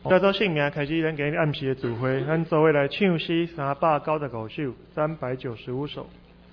叫做姓名开始，咱今日暗时的聚会，咱做伙来唱诗395首，395首。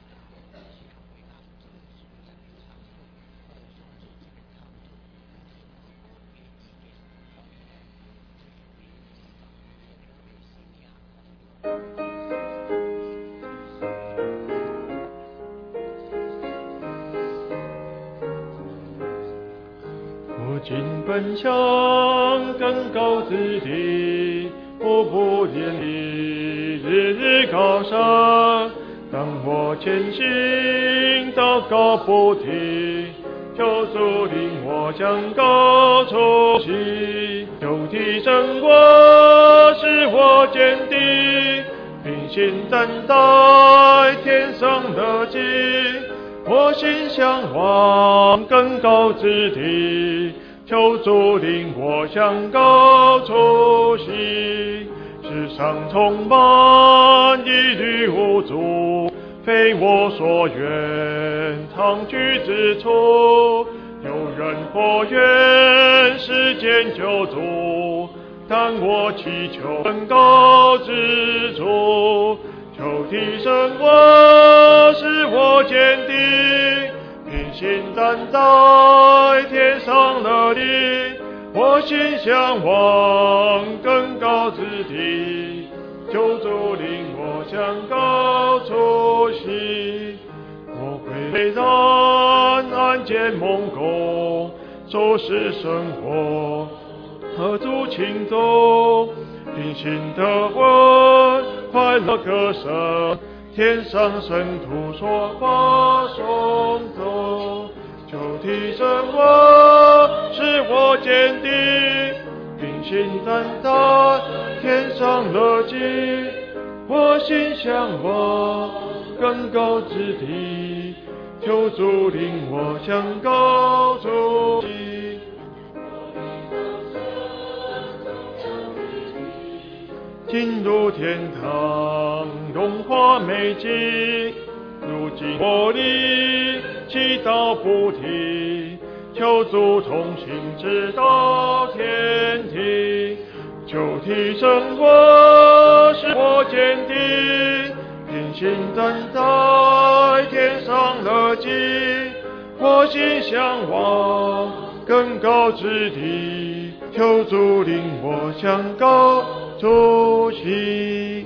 尽奔向更高之地，步步坚立，日日高升。当我前行，祷告不停，求主领我向高处行。求提升我，使我坚定，并心站在天上的境。我心向往更高之地，求主领我向高处行。世上充满疑虑无助，非我所愿常居之处。有人或愿世间救主，但我祈求更高之处。求提升我，使我坚定，并心站在天上的地。我心向往更高之地，求主领我向高处行。我会然安见梦工，收拾生活，和主情中，平心的魂，快乐歌声，天上圣徒说话颂奏。求提升我，使我坚定，并心站在天上的境。我心向往更高之地，求主领我向高处行。进入天堂，荣华美景，如今我里祈祷不停，求主同行直到天庭。求提升我，使我坚定，并心站在天上的境。我心向往更高之地，求主领我向高处行。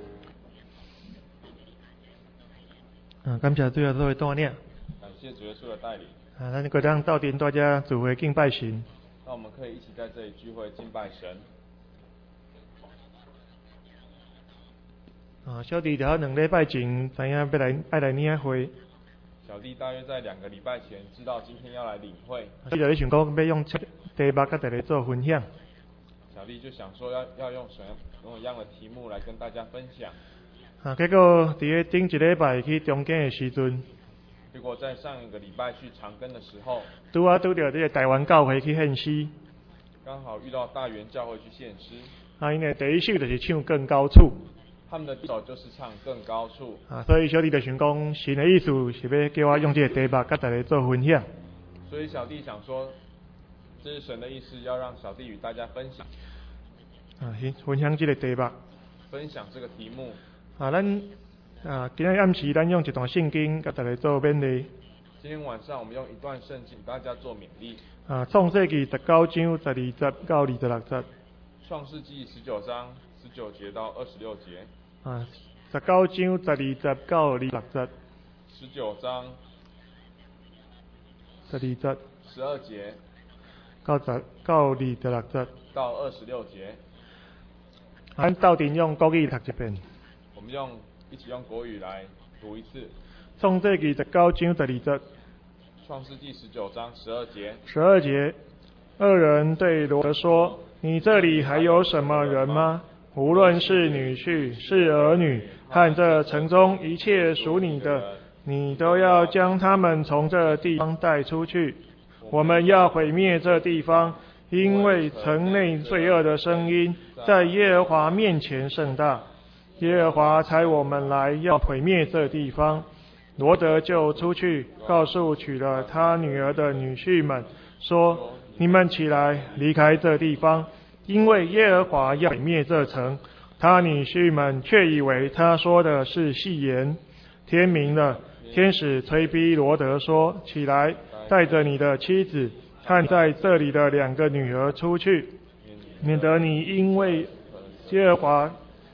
感谢主要各位带领。 感谢主耶稣的带领。 咱各当到店大家聚会敬拜神。 那我们可以一起在这里聚会敬拜神。 小弟在2礼拜前知影要来领会。 小弟大约在2个礼拜前知道今天要来领会。 就在想讲要用题目跟大家做分享。 小弟就想说要用什么样的题目来跟大家分享。 结果伫顶一礼拜去中间的时阵， 结果在上一个礼拜去长庚的时候， 拄到这个台湾教会去献诗， 刚好遇到大园教会去献诗。 因为第一首就是唱更高处。 他们的第一首就是唱更高处。 所以小弟就想讲，神的意思是要叫我用这个题目跟大家做分享。 所以小弟想说，这是神的意思，要让小弟与大家分享。 分享这个题目。 分享这个题目。 今天暗时咱用一段圣经跟大家做勉励。 今天晚上我们用一段圣经大家做勉励。 创世纪19章12节到26节。 创世纪19章19节到26节。 19章12节到26节。 19章 12节。 12节。 到26节。 到26节。 咱斗阵用国语读一遍。 我们一起用国语来读一次。 创世纪19章12节。 创世纪19章12节。 12节，二人对罗德说：“你这里还有什么人吗？无论是女婿，是儿女，和这城中一切属你的，你都要将他们从这地方带出去。我们要毁灭这地方，因为城内罪恶的声音在耶和华面前甚大。耶和华差我们来要毁灭这地方。”罗德就出去，告诉娶了他女儿的女婿们说：“你们起来，离开这地方， 因为耶和华要毁灭这城。他女婿们却以为他说的是戏言。天明了，天使催逼罗德说：起来，带着你的妻子和在这里的2个女儿出去，免得你因为耶和华。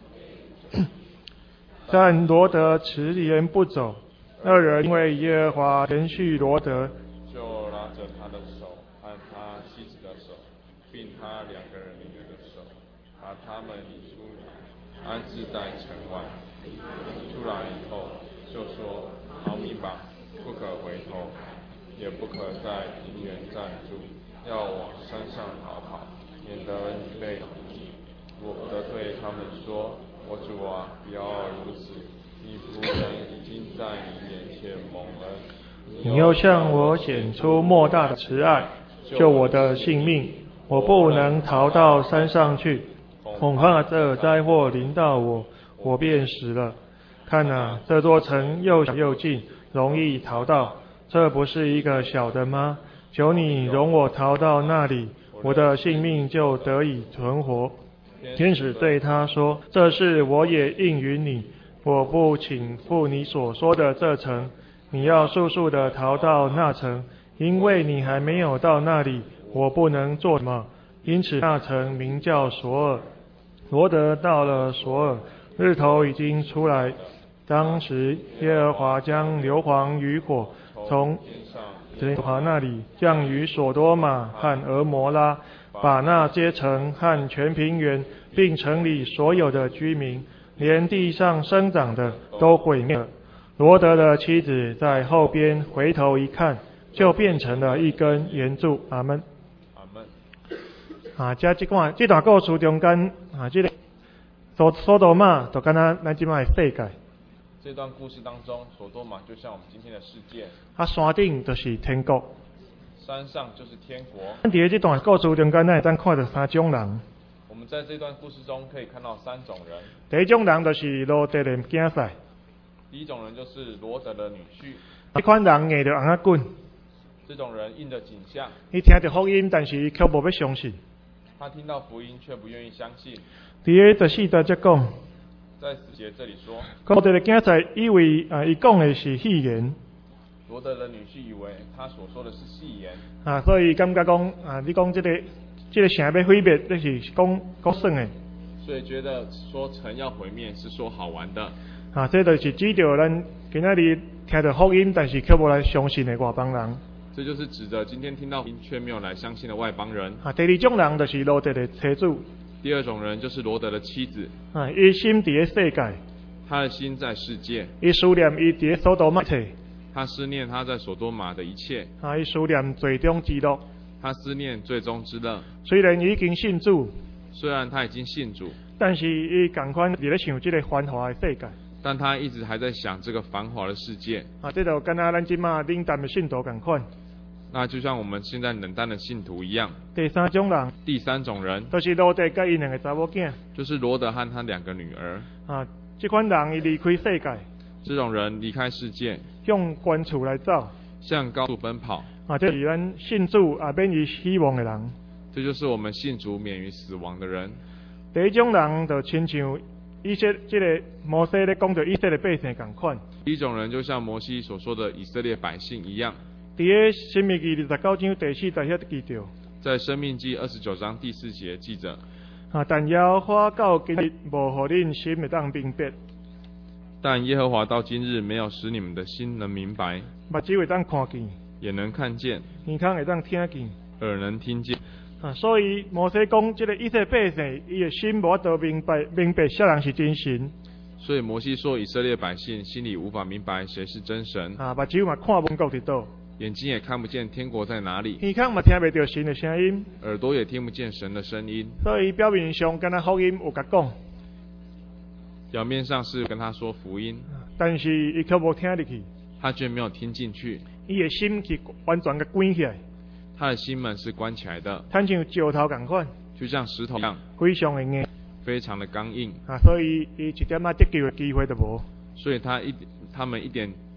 但罗德迟延不走。2人因为耶和华连续罗德， 就拉着他的手和他妻子的手，并他2个儿女的手，把他们领出来，安置在城外。出来以后，就说：逃命吧，不可回头，也不可在平原站住，要往山上逃跑，免得被攻击。我得对他们说：我主啊，不要如此，你仆人已经在你面前蒙恩， 你又向我显出莫大的慈爱，救我的性命。我不能逃到山上去，恐怕这灾祸临到我，我便死了。看啊，这座城又小又近，容易逃到，这不是一个小的吗？求你容我逃到那里，我的性命就得以存活。天使对他说：这事我也应允你，我不请赴你所说的这城，你要速速的逃到那城，因为你还没有到那里，我不能做什么。因此那城名叫索尔。罗德到了索尔，日头已经出来。当时耶和华将硫磺与火从耶和华那里降于所多玛和俄摩拉，把那些城和全平原并城里所有的居民，连地上生长的都毁灭了。罗德的妻子在后边回头一看，就变成了一根圆柱。阿们。 阿们。 这段故事中间这个所多玛就敢若咱即摆的世界。 这段故事当中，所多玛就像我们今天的世界。 山顶就是天国。 山上就是天国。 咱伫这段故事中间，咱会当看到3种人。 我们在这段故事中可以看到3种人。 第一种人就是罗德的囝婿。 第一种人就是罗德的女婿。 这款人硬着红仔滚。 这种人硬着颈项。 伊听到福音，但是伊却无要相信。 他听到福音却不愿意相信。 伫个14节讲。 在4节这里说， 罗德的囝婿以为伊讲的是戏言。 罗德的女婿以为他所说的是戏言。 所以感觉讲你讲这个城要毁灭，这是讲算的。 所以觉得说城要毁灭是说好玩的。 这就是指着咱今仔日听到福音，但是却无来相信的外邦人。 这就是指着今天听到福音却没有来相信的外邦人。 第2种人就是罗德的妻子。 第2种人就是罗德的妻子。 伊心伫个世界。 他的心在世界。 伊思念伊伫个所多玛切。 他思念他在所多玛的一切。 伊思念最终之乐。 他思念最终之乐。 虽然已经信主。 虽然他已经信主。 但是伊同款伫咧想这个繁华的世界。 但他一直还在想这个繁华的世界。 这就跟咱即马冷淡的信徒同款。 那就像我们现在冷淡的信徒一样。 第3种人。 第3种人。 就是罗德跟伊2个查某囝。 就是罗德和他2个女儿。 这款人伊离开世界。 这种人离开世界。 向高处来走。 向高处奔跑。 这是咱信主免于死亡的人。 这就是我们信主免于死亡的人。 第1种人就亲像这个摩西咧讲着以色列百姓同款。 第一种人就像摩西所说的以色列百姓一样。 伫个申命记29章第4节遐记着。 在申命记29章第4节记着。 但耶和华到今日无互恁心会当明白。 但耶和华到今日没有使你们的心能明白。 目睭会当看见。 也能看见。 耳孔会当听见。 耳能听见。 所以摩西讲，这个以色列百姓，伊的心无法度明白啥人是真神。 所以摩西说，以色列百姓心里无法明白谁是真神。 目睭嘛看不见国伫倒。 眼睛也看不见天国在哪里。 耳孔嘛听袂到神的声音。 耳朵也听不见神的声音。 所以表面上敢若福音有甲讲。 表面上是跟他说福音。 但是伊却无听入去。 他却没有听进去。 伊的心是完全甲关起来。 他的心门是关起来的。 像石头同款。 就像石头一样。 非常的硬。 非常的刚硬。 所以伊一点得救的机会都无。 所以他们一点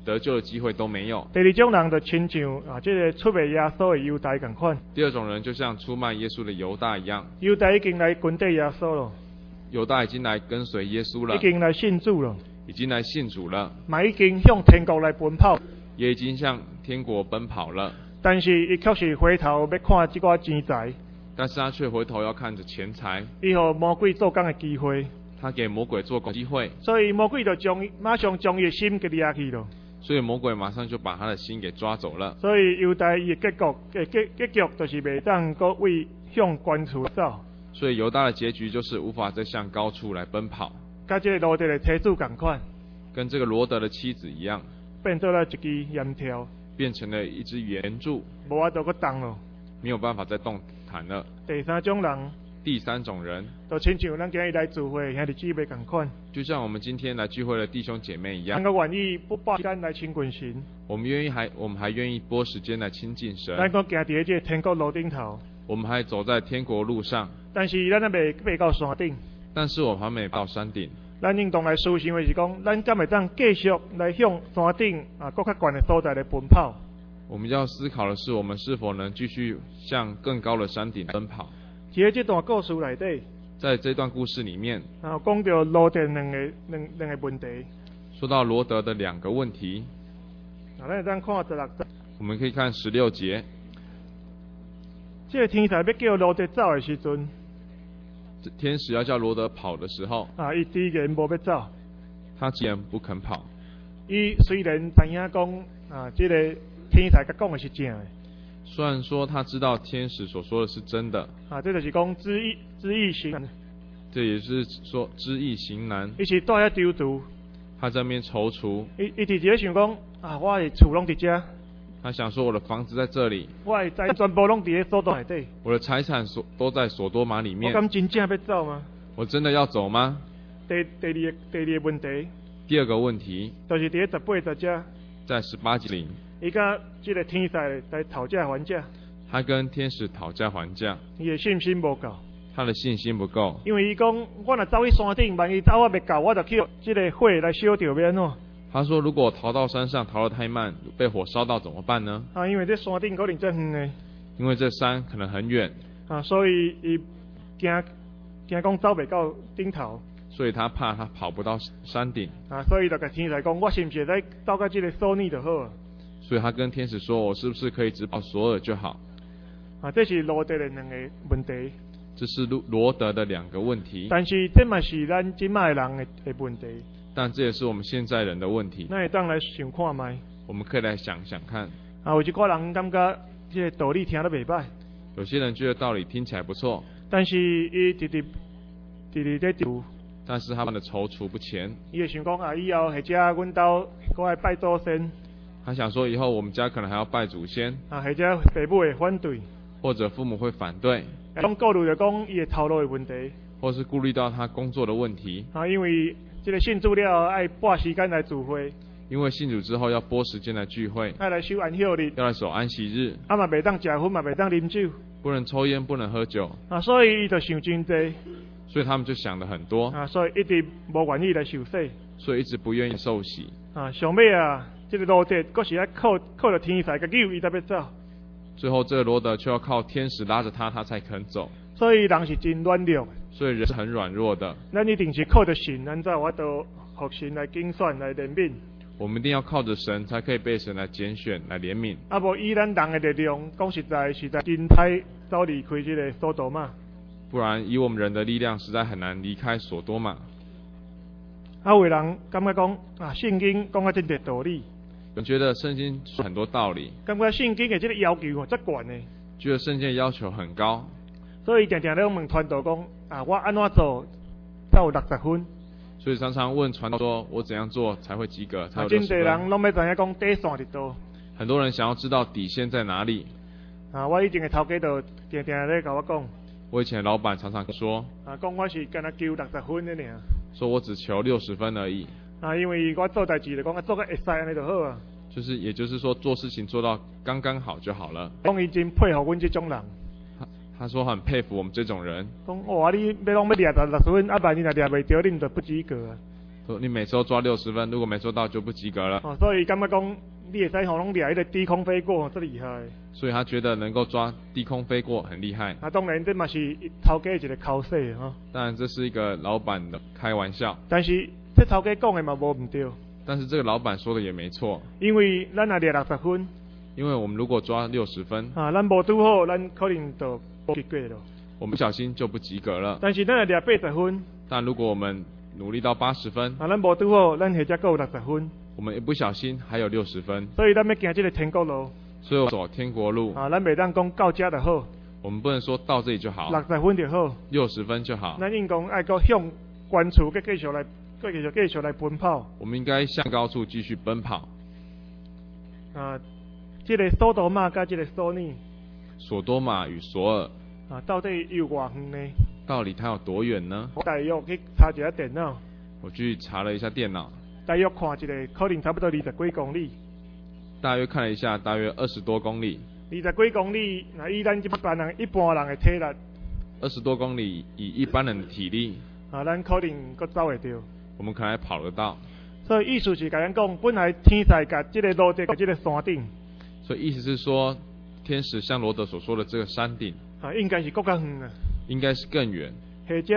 得救的机会都没有。 第二种人就亲像这个出卖耶稣的犹大同款。 第二种人就像出卖耶稣的犹大一样， 犹大已经来跟随耶稣了， 犹大已经来跟随耶稣了， 已经来信主了， 已经来信主了， 嘛已经向天国来奔跑， 也已经向天国奔跑了。 但是伊确实回头要看这个钱财， 但是他却回头要看着钱财， 伊予魔鬼做工的机会， 他给魔鬼做工机会， 所以魔鬼就马上将伊的心给掠去了。 所以魔鬼马上就把他的心给抓走了。 所以犹大伊的结局就是袂当搁为向高处走。 所以犹大的结局就是无法再向高处来奔跑， 甲这个罗德的妻子同款， 跟这个罗德的妻子一样， 变做了一支盐条， 变成了一只圆柱， 无法度搁动了。 没有办法再动弹了。 第三种人， 第三种人， 就亲像咱今日来聚会兄弟姊妹同款， 就像我们今天来聚会的弟兄姐妹一样， 咱个愿意不把时间来亲近神， 我们还愿意拨时间来亲近神， 咱个行伫这个天国路顶头， 我们还走在天国路上， 但是咱还未到山顶， 但是我们还没到山顶。 咱应当来思想的是讲，咱敢会当继续来向山顶更较悬的所在来奔跑。 我们要思考的是，我们是否能继续向更高的山顶奔跑。 在这段故事内底， 在这段故事里面， 讲到罗德两个问题。 说到罗德的两个问题， 咱会当看16节。 我们可以看16节。 这个天使要叫罗德走的时阵， 天使要叫罗德跑的时候， 伊依然无要走。 他既然不肯跑， 伊虽然知影讲这个天使甲讲的是正的。 虽然说他知道天使所说的是真的， 这就是讲知易行难。 这也是说知易行难。 伊是住遐丢住， 他在那边踌躇， 伊直接想讲我的厝拢伫遮， 他想说我的房子在这里， 我的财全部拢伫咧所多内底， 我的财产都在索多玛里面， 我敢真正要走吗？ 我真的要走吗？ 第二个问题， 第二个问题就是伫咧18节遮， 在18节里， 伊甲这个天使来讨价还价， 他跟天使讨价还价， 伊的信心无够， 他的信心不够， 因为伊讲我若走去山顶，万一走我袂到，我就去这个火来烧掉，要安怎？ 他说如果逃到山上逃得太慢，被火烧到怎么办呢？ 因为这山顶可能真远呢， 因为这山可能很远， 所以伊惊讲走袂到顶头， 所以他怕他跑不到山顶， 所以就甲天使讲，我是不是来走到这个索尼就好啊？ 所以他跟天使说，我是不是可以只跑索尔就好？ 这是罗德的两个问题。 这是罗德的两个问题。 但是这嘛是咱今麦人的问题。 但这也是我们现在人的问题。 咱会当来想看卖。 我们可以来想想看。 有一寡人感觉这个道理听得袂歹。 有些人觉得道理听起来不错， 但是伊直在丢。 但是他们的踌躇不前。 伊会想讲以后或者阮兜搁来拜祖先。 他想说以后我们家可能还要拜祖先。 或者父母会反对。 或者父母会反对。 讲顾虑就讲伊的头路的问题。 或是顾虑到他工作的问题。 因为这个信主了爱拨时间来聚会。 因为信主之后要拨时间来聚会。 要来守安息日。 要来守安息日。 嘛袂当食薰，嘛袂当啉酒。 不能抽烟，不能喝酒。 所以伊就想真多。 所以他们就想的很多。 所以一直无愿意来受洗。 所以一直不愿意受洗。 上尾这个罗德阁是要靠着天使甲救伊才要走。 最后这个罗德却要靠天使拉着他才肯走。 所以人是真软弱。 所以人是很软弱的。 咱一定是靠着神，咱才有法度互神来拣选来怜悯。 我们一定要靠着神，才可以被神来拣选来怜悯。 无以咱人的力量，讲实在真歹走离开这个索多玛。 不然以我们人的力量，实在很难离开索多玛。 有的人感觉讲圣经讲真侪道理。 我觉得圣经很多道理。 感觉圣经的这个要求真悬呢。 觉得圣经的要求很高。 所以常常咧问传道讲我安怎做才有60分？ 所以常常问传道说，我怎样做才会及格，才有60分？ 真侪人拢要知影讲底线伫倒。 很多人想要知道底线在哪里。 我以前的头家就常常咧甲我讲。 我以前的老板常常说。 讲我是干那求60分的尔。 说我只求60分而已。 因为我做代志就讲做个会使安尼就好啊。 也就是说做事情做到刚刚好就好了。 讲伊真佩服阮这种人。 他说很佩服我们这种人。 讲你要拢要抓60分，万一若抓袂到，你就不及格啊。 说你每次都抓60分，如果没做到就不及格了。 所以感觉讲你会使吼拢掠迄个低空飞过，这厉害。 所以他觉得能够抓低空飞过很厉害。 当然这嘛是头家一个口说吼。 当然这是一个老板的开玩笑。 但是这头家讲的嘛无唔对。 但是这个老板说的也没错。 因为咱若掠60分。 因为我们如果抓60分， 咱无拄好，咱可能就不及格了。 我们不小心就不及格了。 但是咱若掠80分， 但如果我们努力到80分， 咱无拄好，咱或者还有60分。 我们一不小心还有60分。 所以咱要行这个天国路。 所以我走天国路。 咱袂当讲到这就好。 我们不能说到这里就好。 60分就好。 60分就好。 咱应该爱搁向关处，继续来奔跑。 我们应该向高处继续奔跑。 这个索多玛跟这个索尼， 索多玛与索尔到底有多远呢？ 到底它有多远呢？ 我大约去查一下电脑。 我去查了一下电脑。 大约看一个，可能差不多20几公里。 大约看了一下，大约20多公里。 20几公里，那以咱一般人的体力。 20多公里，以一般人的体力。 咱可能搁走会到。 我们可能还跑得到。 所以意思是甲咱讲，本来天使甲这个路在这个山顶。 所以意思是说，天使像罗德所说的这个山顶， 应该是更远啊。 应该是更远。 或者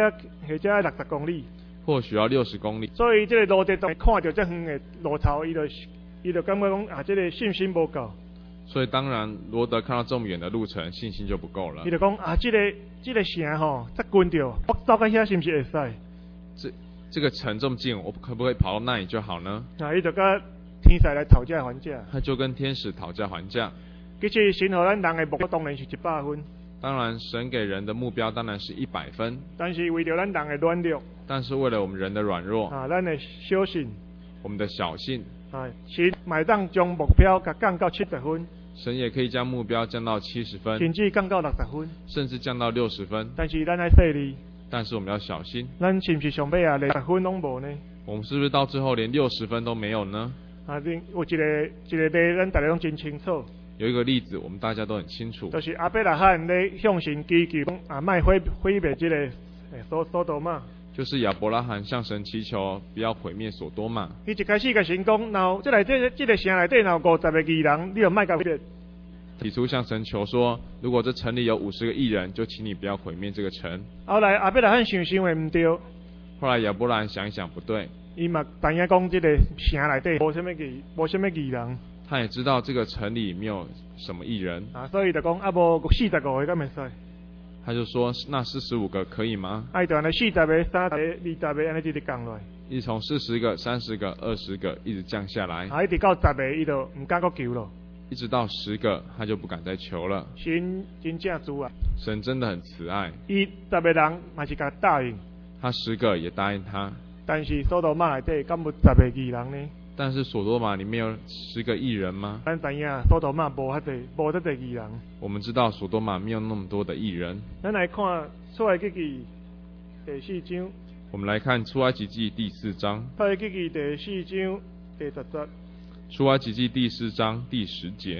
60公里。 或许要60公里。 所以这个罗德看到这远的路头，伊就感觉讲这个信心不够。 所以当然，罗德看到这么远的路程，信心就不够了。 伊就讲这个城吼，这近着，我走到遐是不是会使？ 这个城这么近，我可不可以跑到那里就好呢？ 伊就跟天使来讨价还价。 他就跟天使讨价还价。 其实神给咱人的目标当然是100分。 当然，神给人的目标当然是100分。 但是为了咱人的软弱。 但是为了我们人的软弱。 咱的小信。 我们的小信。 神买当将目标降到70分。 神也可以将目标降到70分。 甚至降到60分。 甚至降到60分。 但是咱要细腻。 但是我们要小心。 咱是不是上尾连60分拢无呢？ 我们是不是到最后连60分都没有呢？ 有一个例，咱大家拢真清楚。 有一个例子，我们大家都很清楚。 就是亚伯拉罕咧向神祈求，卖毁灭这个索多玛。 就是亚伯拉罕向神祈求，不要毁灭索多玛。 伊一开始甲神讲，这个城内底有50个义人，你就卖甲毁灭。 提出向神求说，如果这城里有50个义人，就请你不要毁灭这个城。 后来亚伯拉罕想的唔对。 后来亚伯拉罕想一想不对。 伊嘛知影讲这个城内底无什么义人。 他也知道这个城里没有什么义人。 所以就讲无45个敢袂使。 他就说那45个可以吗？ 就安尼40个、30个、20个安尼直直降落来。 一直从40个、30个、20个一直降下来。 一直到10个，伊就唔敢搁求了。 一直到10个，他就不敢再求了。 神真正主啊！ 神真的很慈爱。 伊10个人嘛是甲答应。他 10个也答应他。 但是索多玛内底敢有10个义人呢？ 但是索多玛里面有10个义人吗？ 咱知影索多玛无遐多义人。 我们知道索多玛没有那么多的义人。 咱来看出埃及记第4章。 我们来看出埃及记第4章。 出埃及记第4章第10节。 出埃及记第4章第10节。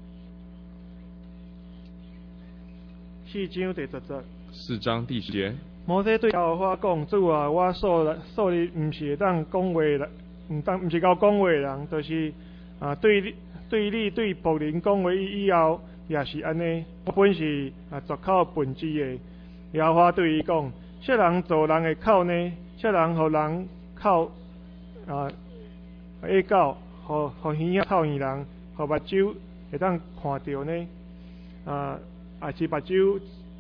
4章第10节。 4章第10节。 摩西对耶和华讲：主啊，我所你唔是当讲话啦。唔是交讲话的人，就是对你对仆人讲话以后，也是安尼。我本是绝口笨拙的。耶和华对伊讲：谁人造人的口呢？谁人互人口会狗，互耳仔透耳人，互目睭会当看到呢？也是目睭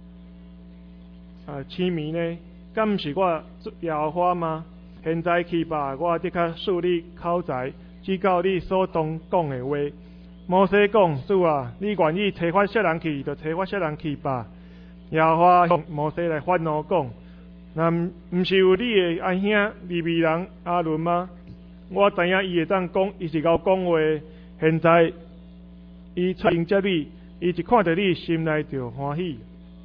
痴迷呢？敢唔是我耶和华吗？现在去吧，我即刻恕你口才，指教你所当讲的话。摩西讲：主啊，你愿意催发些人去，就催发些人去吧。耶和华向摩西来发怒讲：那唔是有你的阿兄利未人阿伦吗？我知影伊会当讲，伊是够讲话。现在伊出迎接你，伊一看到你，心内就欢喜。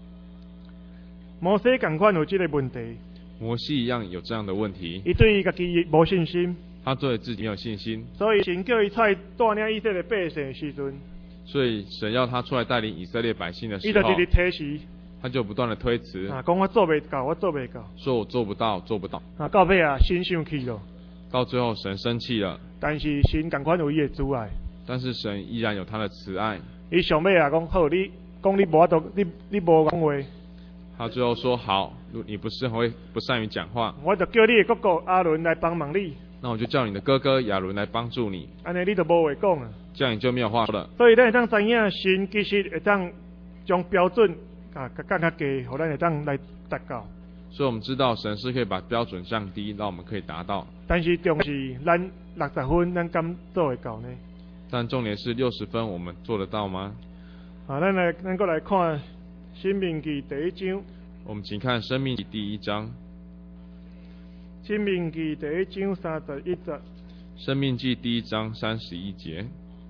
摩西同款有这个问题。 摩西一样有这样的问题。 伊对伊家己无信心。 他对自己没有信心。 所以神叫伊出来带领以色列百姓的时阵。 所以神要他出来带领以色列百姓的时候。 伊就直直推辞。 他就不断的推辞。 讲我做袂到，我做袂到。 说我做不到，做不到。 到尾神生气了。 到最后神生气了， 但是神同款有伊的慈爱， 但是神依然有他的慈爱。 伊上尾啊讲好，你讲你无法度，你无讲话， 他最后说好，你不善于讲话， 我就叫你的哥哥阿伦来帮忙你。 那我就叫你的哥哥亚伦来帮助你， 安尼你就无话讲啊。 这样你就没有话说了。 所以咱会当知影，神其实会当将标准降较低，互咱会当来达到。 所以我们知道神是可以把标准降低，让我们可以达到。 但是重是咱60分，咱敢做会到呢？ 但重点是60分，我们做得到吗？ 咱过来看《申命记》第1章。 我们请看《申命记》第1章。 《申命记》第1章31节。《 申命记》第1章31节。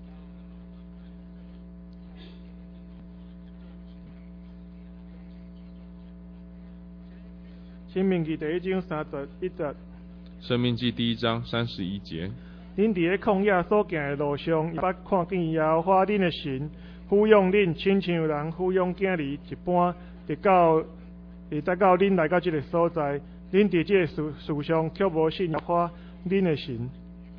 申命记第1章31节。 申命记第1章31节。 恁伫咧旷野所行的路上，捌看见耶和华恁的神抚养恁，亲像人抚养囝儿一般，直到恁来到这个所在。恁伫这个事上却无信耶和华恁的神。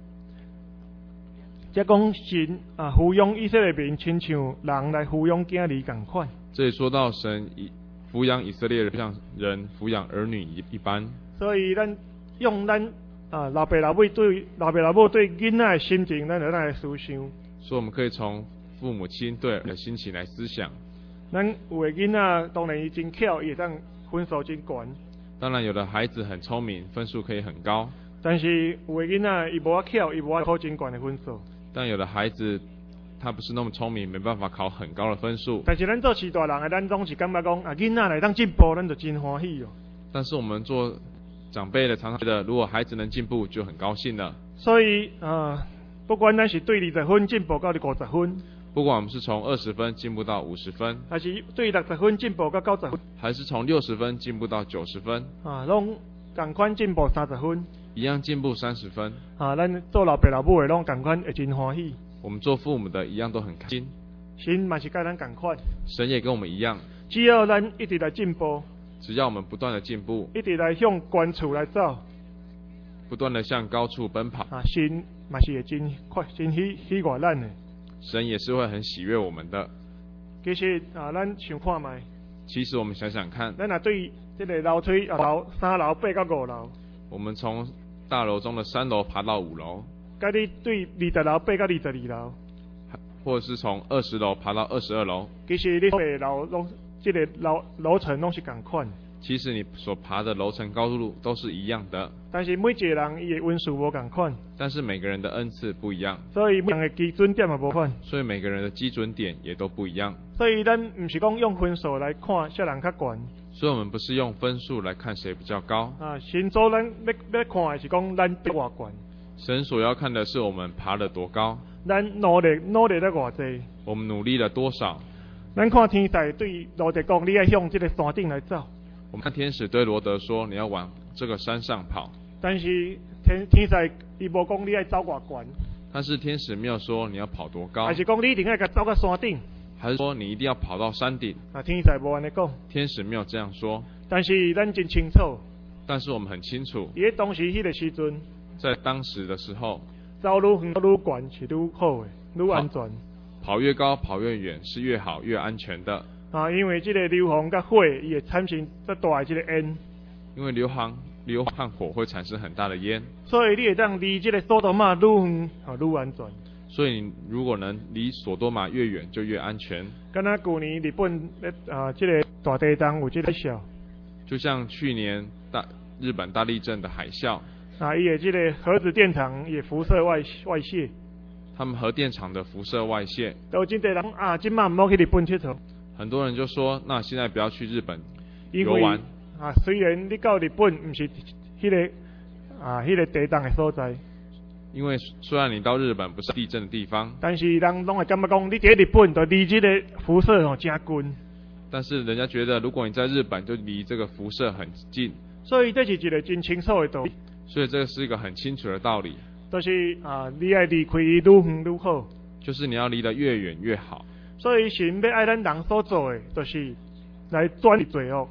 即讲神抚养以色列民，亲像人来抚养囝儿同款。 这里说到神抚养以色列人，像人抚养儿女一般。 所以咱用咱老爸老母对囡仔的心情，咱就来思想。 所以我们可以从父母亲对儿的心情来思想。 咱有的囡仔当然伊真巧，伊会当分数真悬。 当然，有的孩子很聪明，分数可以很高。 但是有的囡仔伊无法巧，伊无法考真悬的分数。 但有的孩子他不是那么聪明，没办法考很高的分数。 但是咱做是大人的，咱总是感觉讲囡仔来当进步，咱就真欢喜哦。 但是我们做长辈的常常觉得，如果孩子能进步，就很高兴了。 所以不管咱是对20分进步到50分， 不管我们是从20分进步到50分， 还是对60分进步到90分， 还是从60分进步到90分， 拢同款进步30分， 一样进步30分。 咱做老爸老母的拢同款会真欢喜。 我们做父母的一样都很开心。 神嘛是跟咱同款， 神也跟我们一样， 只要咱一直来进步， 只要我们不断的进步， 一直来向高处来走， 不断的向高处奔跑， 神嘛是会真喜悦咱的。 神也是会很喜悦我们的。 其实咱想看卖， 其实我们想想看， 咱对这个楼梯3楼爬到5楼， 我们从大楼中的3楼爬到5楼， 甲你对20楼爬到22楼， 或者是从20楼爬到22楼， 其实你爬楼拢这个楼层拢是同款。 其实你所爬的楼层高度都是一样的， 但是每一个人伊的温数无同款， 但是每个人的恩赐不一样， 所以每人的基准点也无款， 所以每个人的基准点也都不一样。 所以咱唔是讲用分数来看谁人较悬， 所以我们不是用分数来看谁比较高。 神所咱要看的是讲咱爬偌悬， 神所要看的是我们爬得多高， 咱努力了偌济， 我们努力了多少。 咱看天使对罗德讲，你要向这个山顶来走。 我们看天使对罗德说，你要往这个山上跑。 但是天使伊无讲你要走偌悬， 但是天使没有说你要跑多高， 还是讲你一定要甲走到山顶， 还是说你一定要跑到山顶？ 天使无安尼讲， 天使没有这样说。 但是咱真清楚， 但是我们很清楚， 伊当时迄个时阵， 在当时的时候， 走愈远愈悬是愈好的，愈安全。 跑越高跑越远是越好越安全的。 因为这个硫磺甲火，伊会产生遮大的这个烟。 因为硫磺和火会产生很大的烟， 所以你会当离这个索多玛愈远愈安全。 所以你如果能离索多玛越远，就越安全。 敢若去年日本这个大地震有这个海啸， 就像去年日本大地震的海啸， 伊的这个核子电厂也辐射外泄。 他们核电厂的辐射外泄， 都真侪人今晚唔好去日本佚佗。 很多人就说，那现在不要去日本游玩。 虽然你到日本唔是迄个地震的所在， 因为虽然你到日本不是地震的地方， 但是人拢会感觉讲，你伫日本就离这个辐射真近。 但是人家觉得，如果你在日本，就离这个辐射很近。 所以这是一个真清楚的道理。 所以这是一个很清楚的道理。 就是你爱离开愈远愈好。 就是你要离得越远越好。 所以神要爱咱人所做的，就是来转罪恶。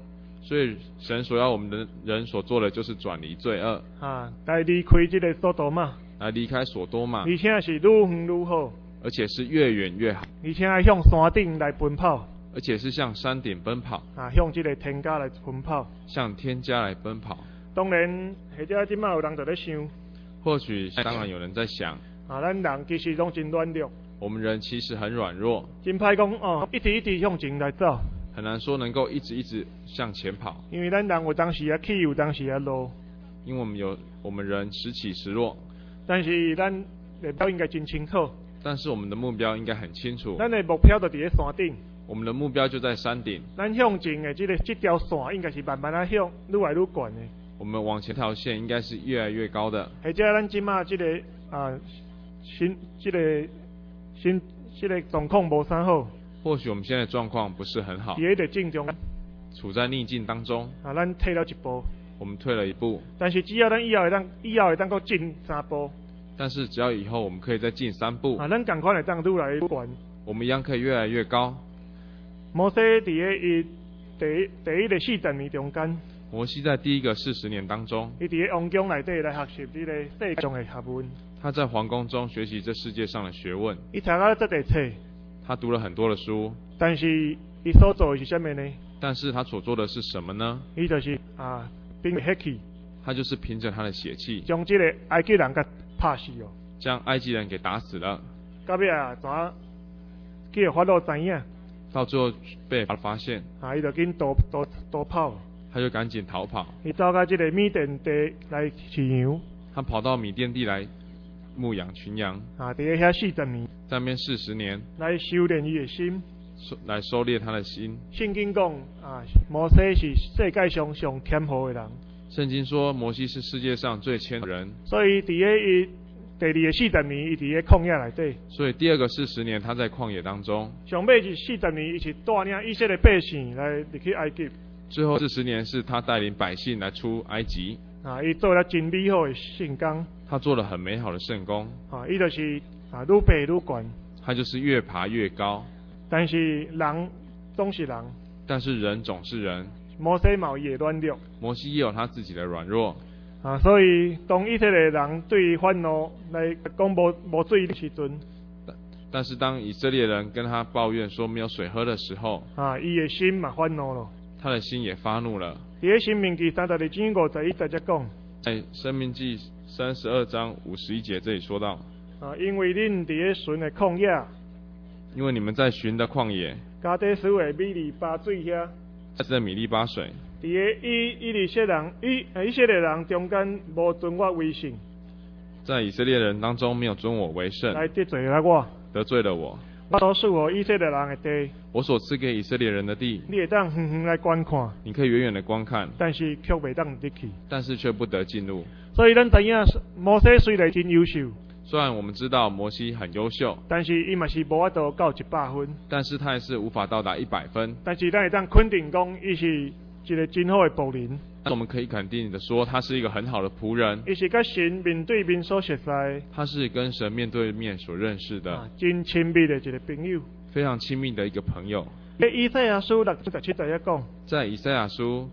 所以神所要我们的人所做的就是转离罪恶， 来离开这个所多玛， 来离开所多玛， 而且是愈远愈好， 而且是越远越好， 而且要向山顶来奔跑， 而且是向山顶奔跑， 向这个天家来奔跑， 向天家来奔跑。 当然，或者今麦有人就在想， 或许当然有人在想， 咱人其实拢真软弱， 我们人其实很软弱， 真歹讲一直向前来走。 很难说能够一直向前跑， 因为咱人有当时也起，有当时也落。 因为我们人时起时落， 但是咱目标应该真清楚。 但是我们的目标应该很清楚。 咱的目标就伫咧山顶。 我们的目标就在山顶。 咱向前的这条线应该是慢慢向愈来愈高的。 我们往前这条线应该是越来越高的。 或者咱即马这个状况无啥好。 或许我们现在的状况不是很好， 伫咧正中， 处在逆境当中。 咱退了一步， 我们退了一步。 但是只要咱以后会当搁进3步， 但是只要以后我们可以再进3步， 咱同款会当愈来愈高。 我们一样可以越来越高。 摩西伫咧第一个40年中间， 摩西在第一个40年当中， 伊伫咧王宫内底来学习这个世界上的学问。 他在皇宫中学习这世界上的学问。 伊读到这个册。 他读了很多的书， 但是伊所做的是什么呢？ 但是他所做的是什么呢？ 伊就是凭血气， 他就是凭着他的血气， 将这个埃及人给拍死哦， 将埃及人给打死了。 到尾叫法老知影， 到最后被发现， 伊就紧逃跑， 他就赶紧逃跑。 伊走到这个米甸地来饲羊， 他跑到米甸地来牧养群羊， 伫咧遐40年， 在那边40年， 来修炼伊的心， 来收敛他的心。 圣经讲摩西是世界上上谦和的人。 圣经说摩西是世界上最谦的人， 所以伫咧伊第二个40年，伊伫咧旷野内底。 所以第二个40年他在旷野当中。 上尾是40年，伊是带领以色列百姓来入去埃及。 最后40年是他带领百姓来出埃及。 伊做了真美好的圣工。 他做了很美好的圣工。 伊就是愈爬愈高。 他就是越爬越高。 但是人总是人。 但是人总是人。 摩西嘛也软弱。 摩西也有他自己的软弱。 所以当以色列人对愤怒来讲无水的时阵， 但是当以色列人跟他抱怨说没有水喝的时候， 伊的心嘛愤怒了。 他的心也发怒了。 伫申命记32章51节讲， 在申命记32章51节这里说到， 因为恁伫咧寻的旷野， 因为你们在寻的旷野， 加底斯的米利巴水遐， 在米利巴水， 伫咧以色列人中间无尊我为圣， 在以色列人当中没有尊我为圣， 来得罪了我， 得罪了我。 我所赐予以色列人的地， 我所赐给以色列人的地， 你会当远远来观看， 你可以远远的观看， 但是却袂当入去， 但是却不得进入。 所以咱知影摩西虽然真优秀， 虽然我们知道摩西很优秀， 但是伊嘛是无法度到100分， 但是他也是无法到达100分。 但是咱会当肯定讲，伊是一个真好的仆人。 我们可以肯定的说，他是一个很好的仆人。 伊是跟神面对面所熟悉， 他是跟神面对面所认识的， 真亲密的一个朋友， 非常亲密的一个朋友。 在以赛亚书67节讲， 在以赛亚书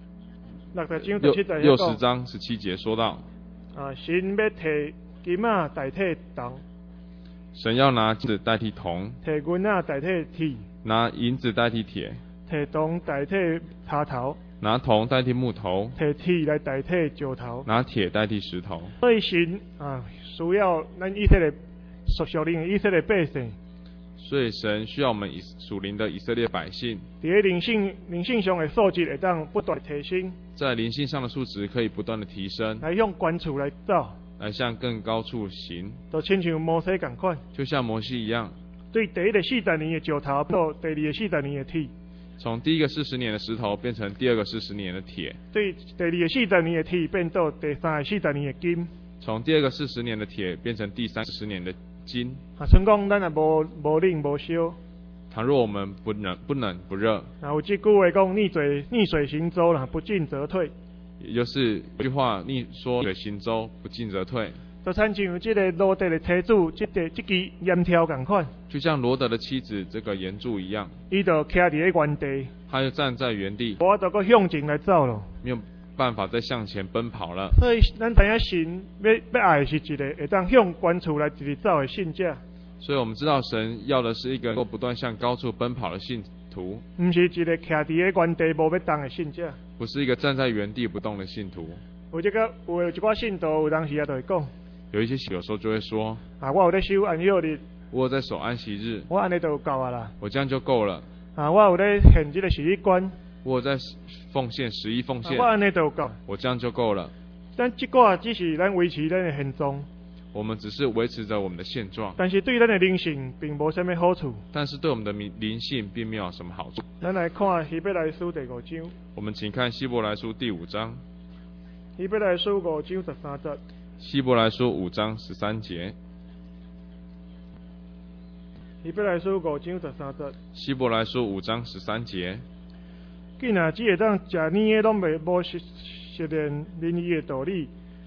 60 章17节说到， 神要摕金仔代替铜， 神要拿金子代替铜， 摕银仔代替铁， 拿银子代替铁， 摕铜代替塔头， 拿铜代替木头， 摕铁来代替石头， 拿铁代替石头。 所以神需要咱以色列属灵的以色列百姓， 所以神需要我们属灵的以色列百姓， 在灵性上的素质会当不断提升， 在灵性上的素质可以不断的提升， 来向高处来走， 来向更高处行， 就亲像摩西同款， 就像摩西一样， 对第一个40年的石头到第二个40年的铁， 从第一个40年的石头变成第二个40年的铁， 对第二个40年的铁变到第三个40年的金， 从第二个40年的铁变成第30年的金。 像讲咱也无冷无烧， 倘若我们不冷不热， 有这句话讲逆水行舟啦，不进则退。 也就是一句话，逆水行舟，不进则退。 就亲像这个罗德的妻子，这支盐条同款， 就像罗德的妻子这个岩柱一样， 伊就徛伫咧原地， 他又站在原地， 无法度搁向前来走咯。 没有办法再向前奔跑了。 所以咱知影神要爱的是一个会当向高处来直直走的信者， 所以我们知道神要的是一个能够不断向高处奔跑的信徒， 毋是一个徛伫个原地无要动的信者。 不是一个站在原地不动的信徒。 有一寡信徒有当时也就会讲， 有一些有时候就会说， 我有咧守安息日， 我有在守安息日， 我安尼就有够啊啦。 我这样就够了。 我有咧献这个11观， 我有在奉献11奉献， 我安尼就有够。 我这样就够了。 但这个只是咱维持咱的现状， 我们只是维持着我们的现状， 但是对咱的灵性并无什么好处。 但是对我们的灵性并没有什么好处。 咱来看希伯来书第5章。 我们请看希伯来书第5章。 希伯来书5章13节。 希伯来书5章13节。 希伯来书5章13节。 希伯来书5章13节。 既然只会当食年的拢无实练仁义的道理，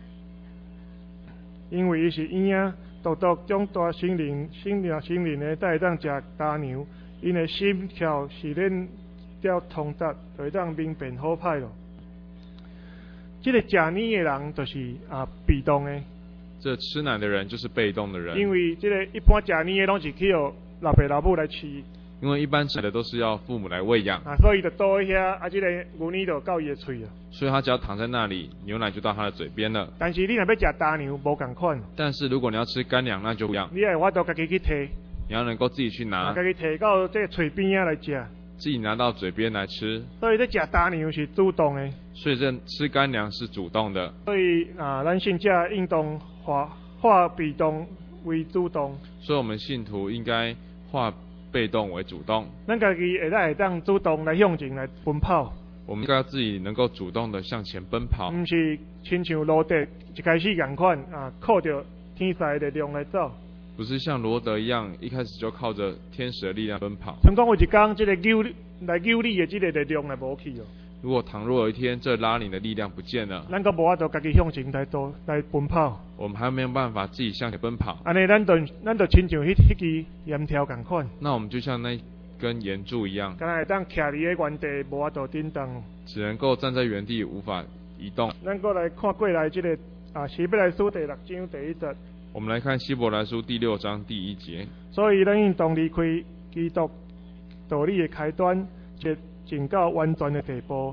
因为伊是婴仔，独独长大心灵的，才会当食大牛，因的心跳是恁了通达，就会当明辨好歹咯。这个食年的人就是被动的。 这吃奶的人就是被动的人。 因为这个一般食年的拢是去由老爸老母来饲。 因为一般吃的都是要父母来喂养。 所以就倒喺遐，这个牛奶就到伊的嘴了。 所以他只要躺在那里，牛奶就到他的嘴边了。 但是你若要食大牛，无共款。 但是如果你要吃干粮，那就不一样。 你要法度家己去摕。 你要能够自己去拿。 家己摕到这个嘴边来食。 自己拿到嘴边来吃。 所以这食大牛是主动的。 所以这吃干粮是主动的。 所以咱信者应当化被动为主动。 所以我们信徒应该化被动为主动。 咱家己会当主动来向前来奔跑。 我们应该自己能够主动的向前奔跑。 唔是亲像罗德一开始共款靠着天使的力量来走。 不是像罗德一样，一开始就靠着天使的力量奔跑。 曾讲有一天，这个扭你的这个力量来无去了。 如果倘若有一天这拉你的力量不见了， 咱ก็无法度家己向前来奔跑。 我们还没有办法自己向前奔跑。 安尼咱就亲像迄支盐条共款。 那我们就像那根岩柱一样， 敢若会当徛伫个原地，无法度振动， 只能够站在原地，无法移动。 咱过来看过来这个希伯来书第6章第1节。 我们来看希伯来书第6章第1节。 所以咱应当离开基督道理的开端，进到完全的地步，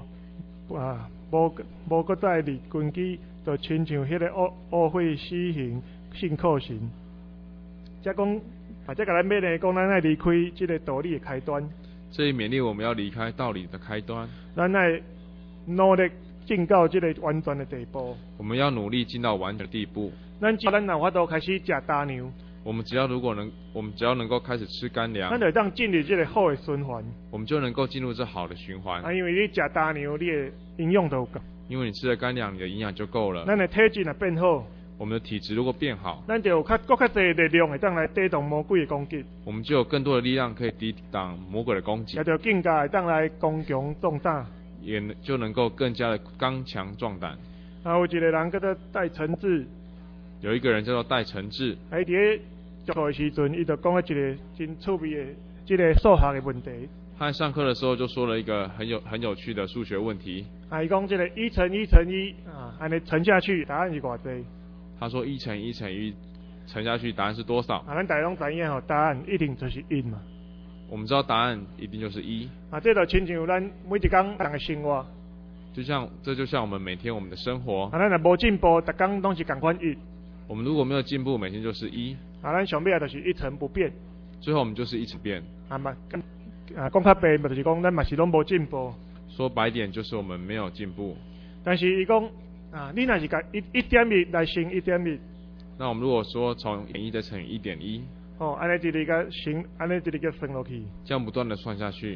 无搁再立根基，就亲像迄个污秽死刑信靠神。即讲即个咱要呢讲，咱爱离开这个道理的开端。 这一勉励我们要离开道理的开端。 咱爱努力进到这个完全的地步。 我们要努力进到完全的地步。 咱有法度开始食大牛。 我们只要能够开始吃干粮， 咱就当进入这个好的循环。 我们就能够进入这好的循环。 因为你食大牛，你的营养都够。 因为你吃了干粮，你的营养就够了。 咱的体质也变好。 我们的体质如果变好， 咱就有更较多的力量会当来抵挡魔鬼的攻击。 我们就有更多的力量可以抵挡魔鬼的攻击。 也就更加会当来刚强壮大。 也就能够更加的刚强壮胆。 有一个人叫做戴承志。 有一个人叫做戴承志。 喺伫上课的时阵，伊就讲了一个真趣味的这个数学的问题。 他上课的时候就说了一个很有趣的数学问题。伊讲这个1乘1乘1安尼乘下去，答案是偌济？ 他说1乘1乘1乘下去，答案是多少？ 咱大家拢知影答案一定就是1嘛。 我们知道答案一定就是1。 这就亲像咱每一天人的生活。 这就像我们每天我们的生活。 咱若无进步，逐天拢是同款1。 我们如果没有进步，每天就是1。 咱上尾就是一成不变。 最后我们就是一直变。 讲较白，就是讲咱嘛是拢无进步。 说白点就是我们没有进步。 但是伊讲你若是甲1.1来乘1.1。 那我们如果说从1.1再乘以1.1。 安尼一直个乘，安尼一直个算落去。 这样不断的算下去。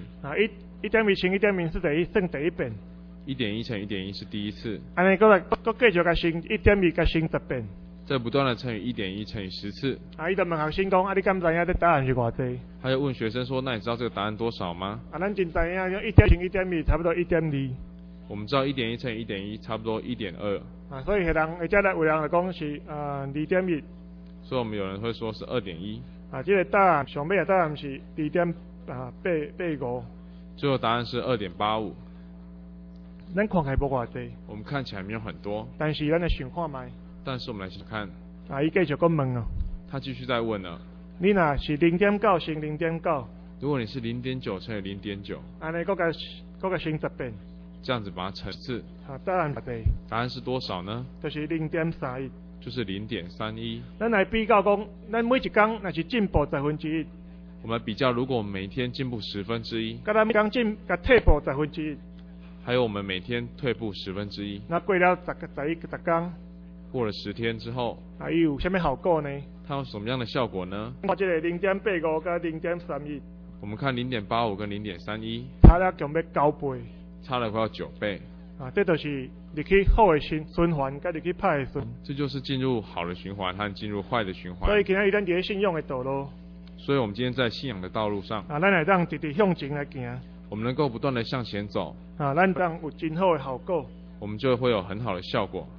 1.1乘1.1是算第一遍。 1.1乘1.1是第一次。 安尼搁继续甲乘1.2甲乘10遍。 再不断的乘以1.1乘以10次。 伊就问学生讲你敢知影这答案是偌济？ 他就问学生说，那你知道这个答案多少吗？ 咱真知影1.1乘1.2差不多1.2。 我们知道1.1乘以1.1差不多1.2。 所以有人就讲是2.1。 所以我们有人会说是2.1。 这个答案上尾的答案是2.85。 最后答案是2.85。 咱看起来无偌济， 我们看起来没有很多， 但是咱来想看卖。 但是我们来想看， 伊继续搁问哦， 他继续在问了。 你若是0.9乘0.9， 如果你是0.9乘以0.9， 安尼搁加乘10遍， 这样子把它乘次， 答案答对， 答案是多少呢？ 就是0.31。 就是0.31。 咱来比较讲，咱每一天若是进步1/10， 我们比较，如果我们每天进步1/10， 甲咱每天退步1/10， 还有我们每天退步1/10， 那过了10天， 过了10天之后， 伊有啥物效果呢？ 它有什么样的效果呢？ 我这个0.85加0.31， 我们看0.85跟0.31， 差了强要9倍， 差了快要9倍。 这就是入去好的循环，甲入去歹的循环。 这就是进入好的循环和进入坏的循环。 所以今仔日咱伫信仰的道路， 所以我们今天在信仰的道路上， 咱会当直直向前来行。 我们能够不断的向前走， 咱当有真好的效果， 我们就会有很好的效果。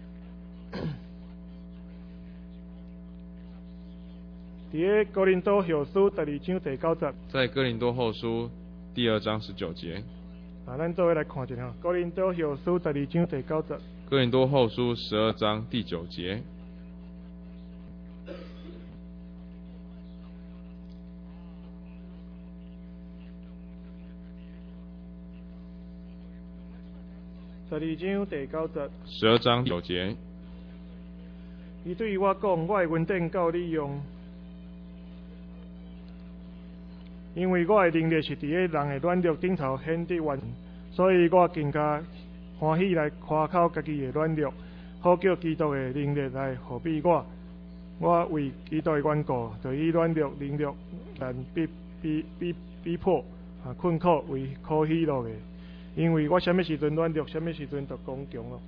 伫哥林多后书第2章第9节， 在哥林多后书第2章19节， 咱做伙来看一下。哥林多后书第2章第9节， 哥林多后书12章第9节。 12章第9节 ，12章9节。 伊对我讲，我的恩典够你用，因为我的能力是伫个人的软弱顶头显得完，所以我更加欢喜来夸口家己的软弱，好叫基督的能力来护庇我。我为基督的缘故，就以软弱、能力、难逼迫、困苦为可喜乐的，因为我什么时阵软弱，什么时阵就刚强咯。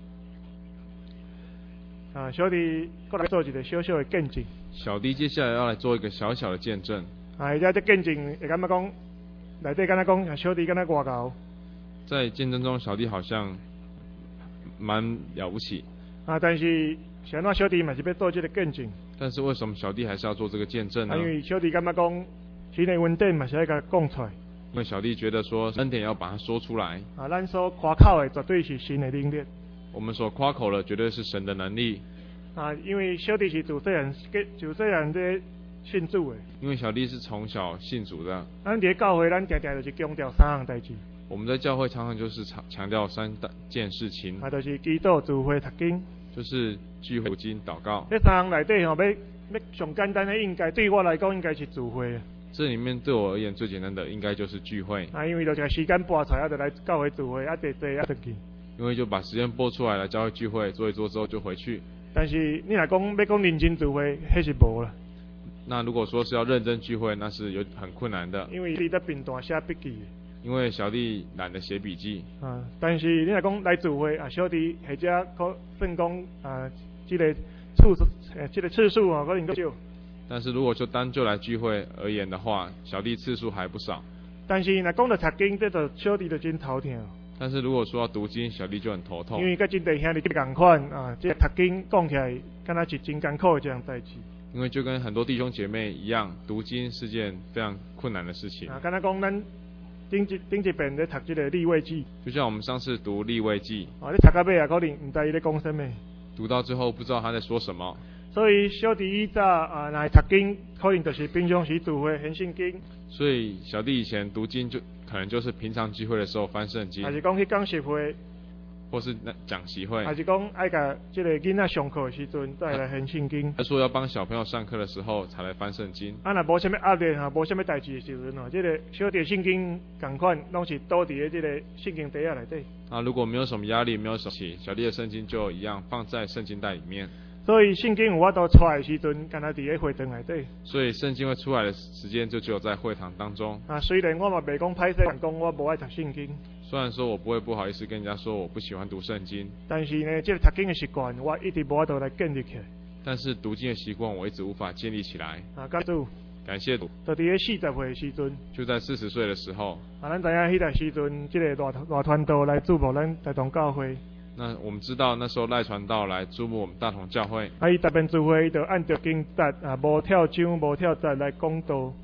小弟过来做一个小小的见证。 小弟接下来要来做一个小小的见证。 而且这见证会感觉讲，内底敢若讲，小弟敢若外高。 在见证中，小弟好像蛮了不起。 但是安怎小弟嘛是要做这个见证。 但是为什么小弟还是要做这个见证呢？ 因为小弟感觉讲，神的恩典嘛是要甲讲出来。 因为小弟觉得说，恩典要把它说出来。 咱所夸口的绝对是神的能力。 我们所夸口的绝对是神的能力。 因为小弟是自细汉在信主的。 因为小弟是从小信主的。 咱伫教会，咱常常就是强调3项代志。 我们在教会常常就是强调3件事情。 就是祈祷、聚会、读经。 就是聚会、读经、祷告。 这3项内底要上简单的，应该对我来讲应该是聚会。 这里面对我而言最简单的应该就是聚会。 因为就个时间拨出来，就来教会聚会，坐回去。 因为就把时间拨出来教会聚会，做一做之后就回去。 但是你若讲要讲认真聚会，迄是无啦。 那如果说是要认真聚会，那是很困难的。 因为你在平台写笔记。 因为小弟懒得写笔记。 但是你若讲来聚会，小弟或者可算讲这个次数可能够少。 但是如果就来聚会而言的话，小弟次数还不少。 但是若讲到读经，这就小弟就真头疼。 但是如果说要读经，小弟就很头痛。 因为跟真弟兄弟同款这读经讲起来，敢若是真艰苦的这样代志。 因为就跟很多弟兄姐妹一样，读经是件非常困难的事情。 敢若讲咱顶一遍在读这个利未记， 就像我们上次读利未记， 你读到尾可能唔知伊在讲什么。 读到最后不知道他在说什么。 所以小弟以早来读经，可能就是平常时聚会翻圣经。 所以小弟以前读经就可能就是平常聚会的时候翻圣经， 还是讲去讲习会， 或是讲习会， 还是讲爱甲这个囡仔上课的时阵再来翻圣经。 他说要帮小朋友上课的时候才来翻圣经。 若无什么压力无什么代志的时阵这个小弟圣经同款，拢是倒伫这个圣经袋内底。 如果没有什么压力，没有什么小弟的圣经就一样放在圣经袋里面。 所以圣经有法度出来的时阵，敢若伫个会堂内底。 所以圣经会出来的时间就只有在会堂当中。 虽然我嘛袂讲歹势，讲我无爱读圣经。 虽然说我不会不好意思跟人家说我不喜欢读圣经， 但是呢，这个读经的习惯，我一直无法度来建立起来。 但是读经的习惯，我一直无法建立起来。 感主， 感谢主。 就伫个40岁的时阵， 就在40岁的时候。 咱知影迄个时阵，这个大传道来注目咱大同教会。 那我们知道那时候赖传道来注目我们大同教会。 伊逐遍聚会，伊就按照经节无跳章无跳节来讲道。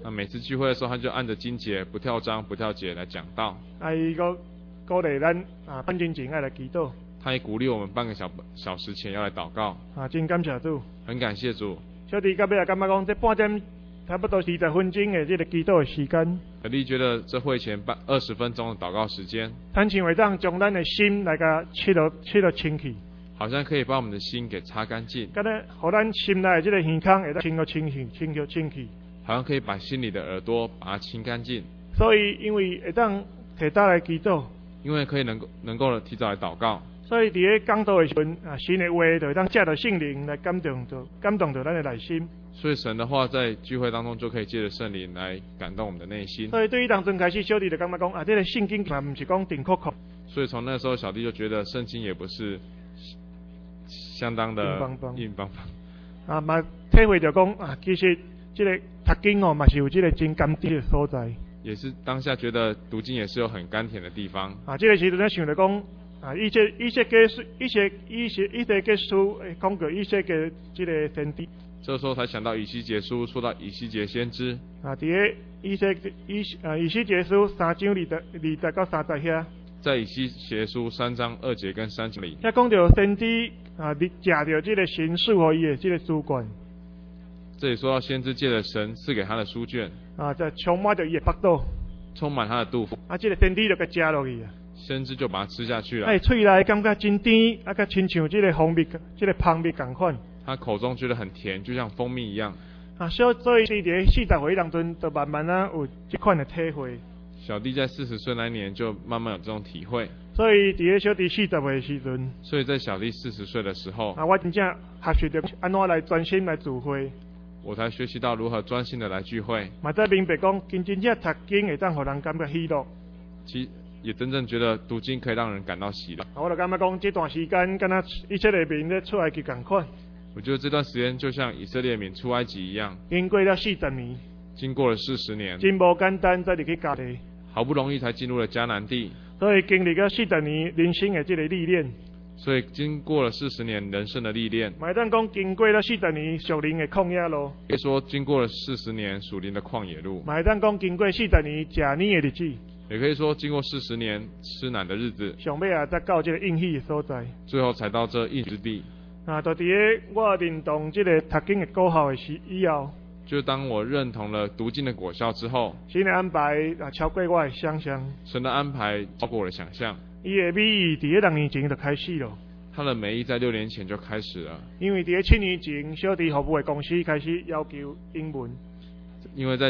那每次聚会的时候，他就按着经节，不跳章不跳节来讲道。 伊个鼓励咱半真前爱来祈祷。 他也鼓励我们半个小时前要来祷告。 真感谢主。 很感谢主。 小弟到尾也感觉讲，这半点差不多20分钟的这个祈祷的时间。 小弟觉得这会前20分钟的祷告时间， 咱像会当将咱的心来甲切落清去。 好像可以把我们的心给擦干净。 敢若，互咱心内的这个耳孔会当清去。 好像可以把心里的耳朵把它清干净。 所以，因为会当提早来祈祷， 因为可以能够提早来祷告， 所以伫咧讲道的时阵，神的话就会当借着圣灵来感动着咱的内心。 所以神的话在聚会当中就可以借着圣灵来感动我们的内心。 所以对于当中开始，小弟就感觉讲，这个圣经嘛，不是讲定酷酷。 所以从那时候，小弟就觉得圣经也不是相当的硬邦邦。 嘛体会着讲其实这个读经嘛是有这个真甘甜的所在。 也是当下觉得读经也是有很甘甜的地方。 这个时阵想着讲以色列书讲过以色列这个先知。 这时候才想到以西结书，说到以西结先知。 伫咧以西结书3章2节到30遐。 在以西结书3章2节跟3节里。 遐讲到先知你借着这个神赐予伊的这个书卷。 这里说到先知借着神赐给他的书卷， 就充满着伊的腹肚， 充满他的肚腹。 这个先知就给食落去先知就把它吃下去了。 嘴内感觉真甜，甲亲像这个蜂蜜，这个蜂蜜同款。 他口中觉得很甜，就像蜂蜜一样。 所以伫40岁当中，就慢慢有这款的体会。 小弟在40岁那年就慢慢有这种体会。 所以伫咧小弟40岁的时阵， 所以在小弟40岁的时候， 我真正学习着安怎来专心来聚会。 我才学习到如何专心的来聚会。 嘛在明白讲，真正读经会当互人感觉喜乐。 其实也真正觉得读经可以让人感到喜乐。 我就感觉讲，这段时间敢若以色列民咧出埃及同款。 我觉得这段时间就像以色列民出埃及一样。 经过了40年。 经过了40年。 真无简单，才入去迦地。 好不容易才进入了迦南地。 所以经历了40年人生的这个历练。 所以经过了40年人生的历练， 嘛会当讲经过了40年属灵的旷野路， 可以说经过了40年属灵的旷野路， 嘛会当讲经过40年吃奶的日子， 也可以说经过40年吃奶的日子， 上尾才到这个应许的所在， 最后才到这应之地。 就伫咧我认同这个读经的果效的时以后， 就当我认同了读经的果效之后， 神的安排超过我的想象， 神的安排超过我的想象。 伊的美意伫咧6年前就开始了。 他的美意在6年前就开始了。 因为伫咧7年前，小弟服务的公司开始要求英文。 因为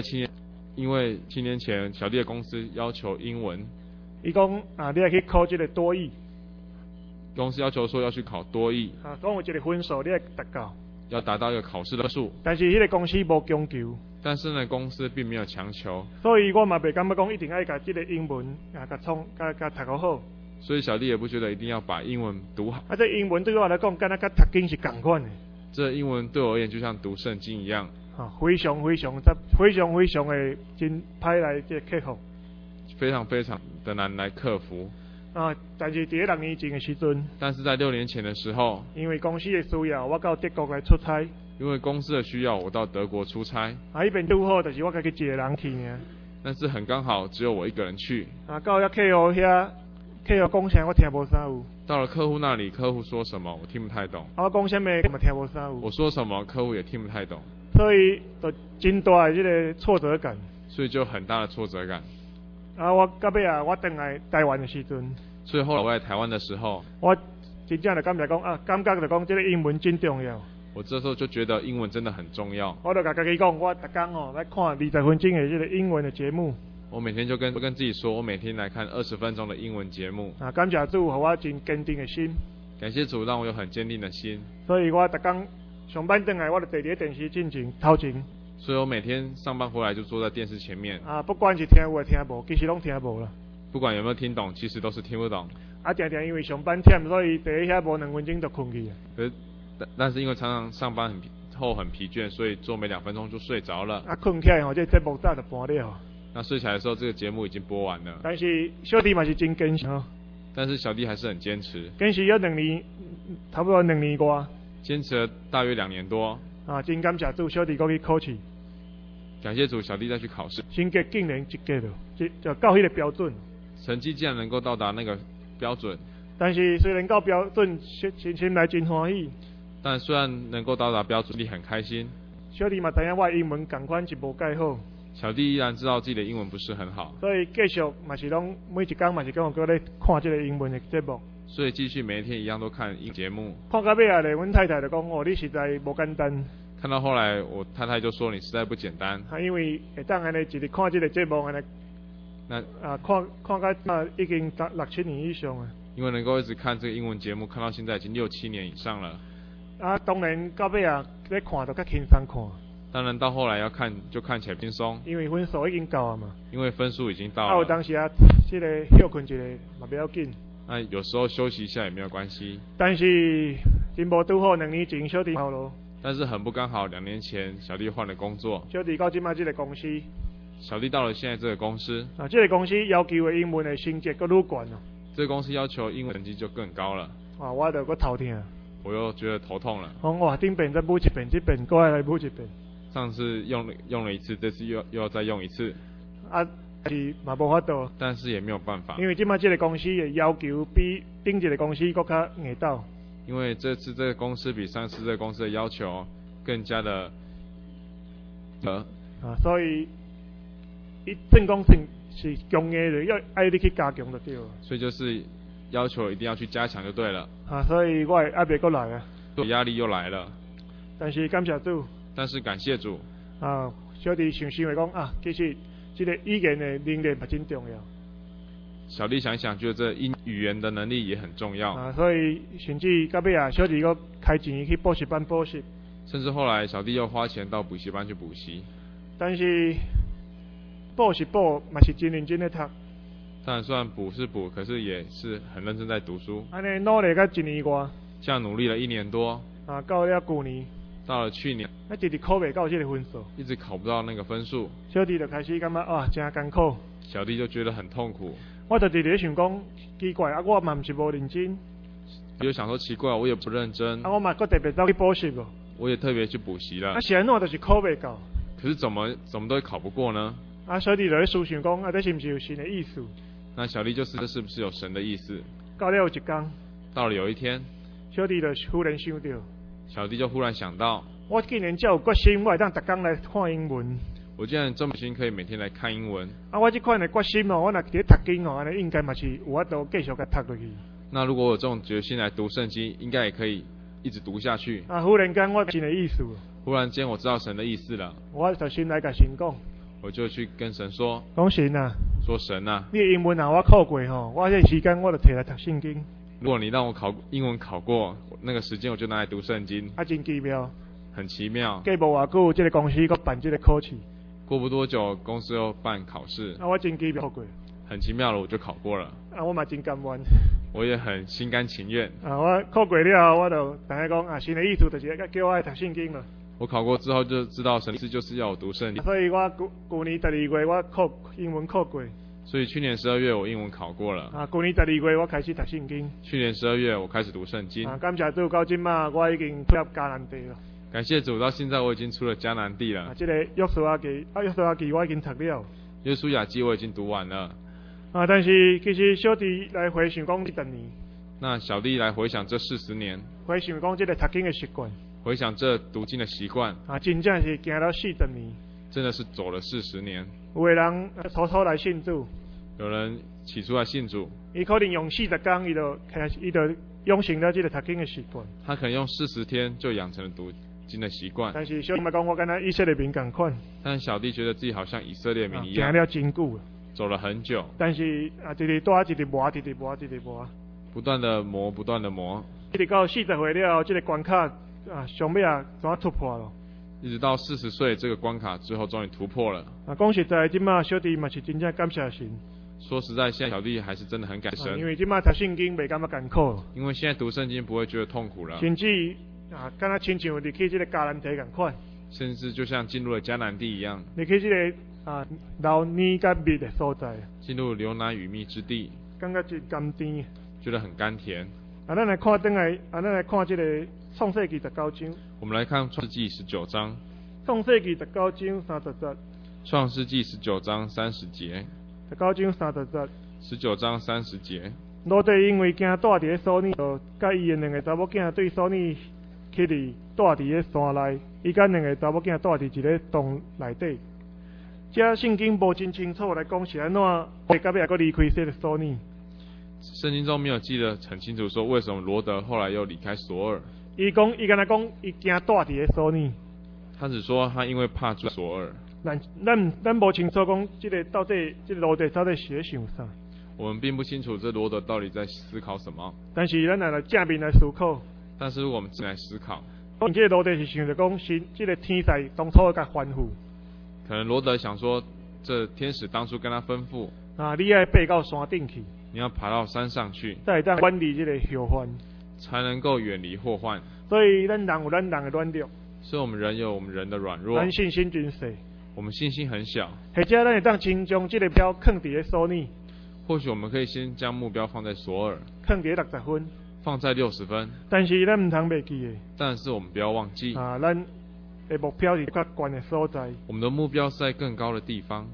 7年前，小弟的公司要求英文。 伊讲你要去考这个多益。 公司要求说要去考多益。 讲有一个分数你要达到。 要达到一个考试的分数。 但是迄个公司无强求。 但是呢，公司并没有强求。 所以我嘛袂感觉讲一定要甲这个英文甲读好好。 所以小弟也不觉得一定要把英文读好。 这英文对我来讲，敢若甲读经是同款的。 这英文对我而言就像读圣经一样。 非常的真歹来这克服。 非常的难来克服。 但是伫6年前的时阵。 但是在6年前的时候。 因为公司的需要，我到德国来出差。 因为公司的需要，我到德国出差。 迄边拄好，就是我家己一个人去尔。 但是很刚好，只有我一个人去。 到遐客户遐。客户讲啥我听无啥有。 到了客户那里，客户说什么我听不太懂。 我讲什么我听无啥有。 我说什么客户也听不太懂。 所以就真大的这个挫折感。 所以就很大的挫折感。 我到尾我回来台湾的时阵。 所以后来我来台湾的时候， 我真正就感觉讲感觉就讲这个英文真重要。 我这时候就觉得英文真的很重要。 我就甲家己讲，我逐天来看20分钟的这个英文的节目。 我每天就跟自己说，我每天来看20分钟的英文节目。 感谢主，给我真坚定的心。 感谢主，让我有很坚定的心。 所以我逐天上班回来，我就坐伫电视前头前。 所以我每天上班回来就坐在电视前面。 不管是听有听无，其实拢听无了。 不管有没有听懂，其实都是听不懂。 常常因为上班忝，所以坐喺遐无2分钟就困去了。 但是因为常常上班很疲倦，所以做没2分钟就睡着了。 困起来这节目早就播了。 那睡起来的时候，这个节目已经播完了。 但是小弟嘛是真坚持。 但是小弟还是很坚持。 坚持要2年，差不多2年多。 坚持了大约2年多。 真感谢主，小弟过去考试。 感谢主，小弟再去考试， 成绩竟然及格了，就到迄个标准。 成绩竟然能够到达那个标准。 但是虽然到标准，心内真欢喜。 但虽然能够到达标准，你很开心。 小弟嘛知影我的英文同款是无介好。 小弟依然知道自己的英文不是很好， 所以继续嘛是拢每一天嘛是讲搁咧看这个英文的节目。 所以继续每一天一样都看英节目。 看到尾啊咧，阮太太就讲哦，你实在无简单。 看到后来，我太太就说你实在不简单。 因为会当安尼一直看这个节目安尼， 那看到已经6-7年以上啊。 因为能够一直看这个英文节目，看到现在已经6-7年以上了。 当然到尾啊，咧看就较轻松看。 当然到后来要看就看起来轻松， 因为分数已经到了嘛。 因为分数已经到了。 有当时啊，这个休困一下嘛不要紧。 那有时候休息一下也没有关系。 但是真无拄好，2年前小弟好咯。 但是很不刚好，2年前小弟换了工作。 小弟到今麦这个公司。 小弟到了现在这个公司。 这个公司要求的英文的成绩更愈悬了。 这个公司要求英文成绩就更高了。 我就搁头痛。我又觉得头痛了。 哇，顶遍再补一遍，这遍搁来补一遍。上次用了一次，这次又要再用一次。 是嘛无法度。 但是也没有办法。 因为今麦这个公司的要求比顶一个公司搁较硬斗。 因为这次这个公司比上次这个公司的要求更加的所以正讲是强硬的，要爱你去加强就对了。所以就是要求一定要去加强就对了。 所以我还袂过来啊。 压力又来了。 但是感谢主。 但是感谢主。 小弟想想讲其实这个语言的能力嘛真重要。 小弟想想，觉得这语言的能力也很重要。 所以甚至到尾小弟又开钱去补习班补习。 甚至后来小弟又花钱到补习班去补习。 但是补是补，嘛是真认真的读。 当然虽然补是补，可是也是很认真在读书。 安尼努力到1年多。 这样努力了1年多。 到了去年。 到了去年。 一直考袂到这个分数。 一直考不到那个分数。 小弟就开始感觉真艰苦。 小弟就觉得很痛苦。 我就直直想讲，奇怪我嘛不是无认真。 我就想说奇怪，我也不认真。 我嘛搁特别走去补习了。 我也特别去补习了。 是安怎就是考袂到。 可是怎么都会考不过呢？ 小弟就在思想讲，这是不是有神的意思？ 那小弟就是这是不是有神的意思？ 到了有一天。 到了有一天。 小弟就忽然想到。 小弟就忽然想到。 我竟然这有决心，我会当每天来看英文。 我竟然这么心可以每天来看英文。 我这款的决心我若伫读经安尼应该嘛是有法度继续甲读落去。 那如果我有这种决心来读圣经，应该也可以一直读下去。 忽然间我神的意思。 忽然间我知道神的意思了。 我就先来甲神讲。 我就去跟神说。 讲神啊。 说神啊。 你的英文我考过我这时间我就摕来读圣经。 如果你让我英文考过，那个时间我就拿来读圣经。 真奇妙。 很奇妙。 过无偌久，这个公司佮办这个考试。 过不多久，公司又办考试。 我真奇妙考过。 很奇妙了，我就考过了。 我嘛真甘愿。 我也很心甘情愿。 我考过了，我就大家讲神的意思就是叫我来读圣经了。 我考过之后就知道神的意思就是要我读圣经。 所以我去年12月我英文考过。 所以去年12月我英文考过了。 去年12月我开始读圣经。 去年12月我开始读圣经。 感谢主，到今嘛我已经出入迦南地了。 感谢主，到现在我已经出了迦南地了。 这个约书亚记我已经读了。 约书亚记我已经读完了。 但是其实小弟来回想讲这10年。 那小弟来回想这40年。 回想讲这个读经的习惯。 回想这读经的习惯。 真正是行了40年。 真的是走了40年。 有的人初初来信主。 有人起初来信主。 他可能用40天，他就养成了这个读经的习惯。 他可能用40天就养成了读经的习惯。 但是小弟嘛讲，我跟他以色列民同款。 但小弟觉得自己好像以色列民一样。 行了真久。 走了很久。 但是一直多，一直磨，一直磨，一直磨。 不断的磨，不断的磨。 一直到40岁了，这个关卡上尾怎突破了？ 一直到40岁这个关卡之后，终于突破了。 讲实在，今嘛小弟嘛是真正感谢神。 说实在，现在小弟还是真的很感神。 因为今嘛读圣经袂感觉艰苦。 因为现在读圣经不会觉得痛苦了。 甚至敢若亲像入去这个迦南地同款。 甚至就像进入了迦南地一样。 入去这个流奶甲蜜的所在。 进入流奶与蜜之地。 感觉真甘甜。 觉得很甘甜。 咱来看转来，咱来看这个创世纪19章。 我们来看创世纪19章。 创世纪19章30节。 创世纪19章30节。 19章30节。 19章30节。 罗德因为惊住伫咧索尼，就甲伊的两个查某囝对索尼去伫住伫咧山内，伊甲两个查某囝住伫一个洞内底。这圣经无真清楚来讲是安怎，会到尾还佫离开这个索尼。 圣经中没有记得很清楚说为什么罗德后来又离开索尔。 伊敢若讲伊惊住伫咧索尼。 他只说他因为怕住索尔。 咱无清楚讲到底罗德到底是咧想啥。 我们并不清楚这罗德到底在思考什么。 但是咱来正面来思考。 但是如果我们进来思考， 这个罗德是想着讲是这个天使当初甲吩咐。 可能罗德想说，这天使当初跟他吩咐你要爬到山顶去， 你要爬到山上去， 才会当远离这个祸患， 才能够远离祸患。 所以咱人有咱人的软弱， 所以我们人有我们人的软弱， 咱信心真小， 我们信心很小。 或者咱会当先将这个标放伫咧索尼， 或许我们可以先将目标放在索尔， 放伫60分， 放在60分。 但是咱唔通忘记的， 但是我们不要忘记， 咱的目标是较高的所在。 我们的目标是在更高的地方。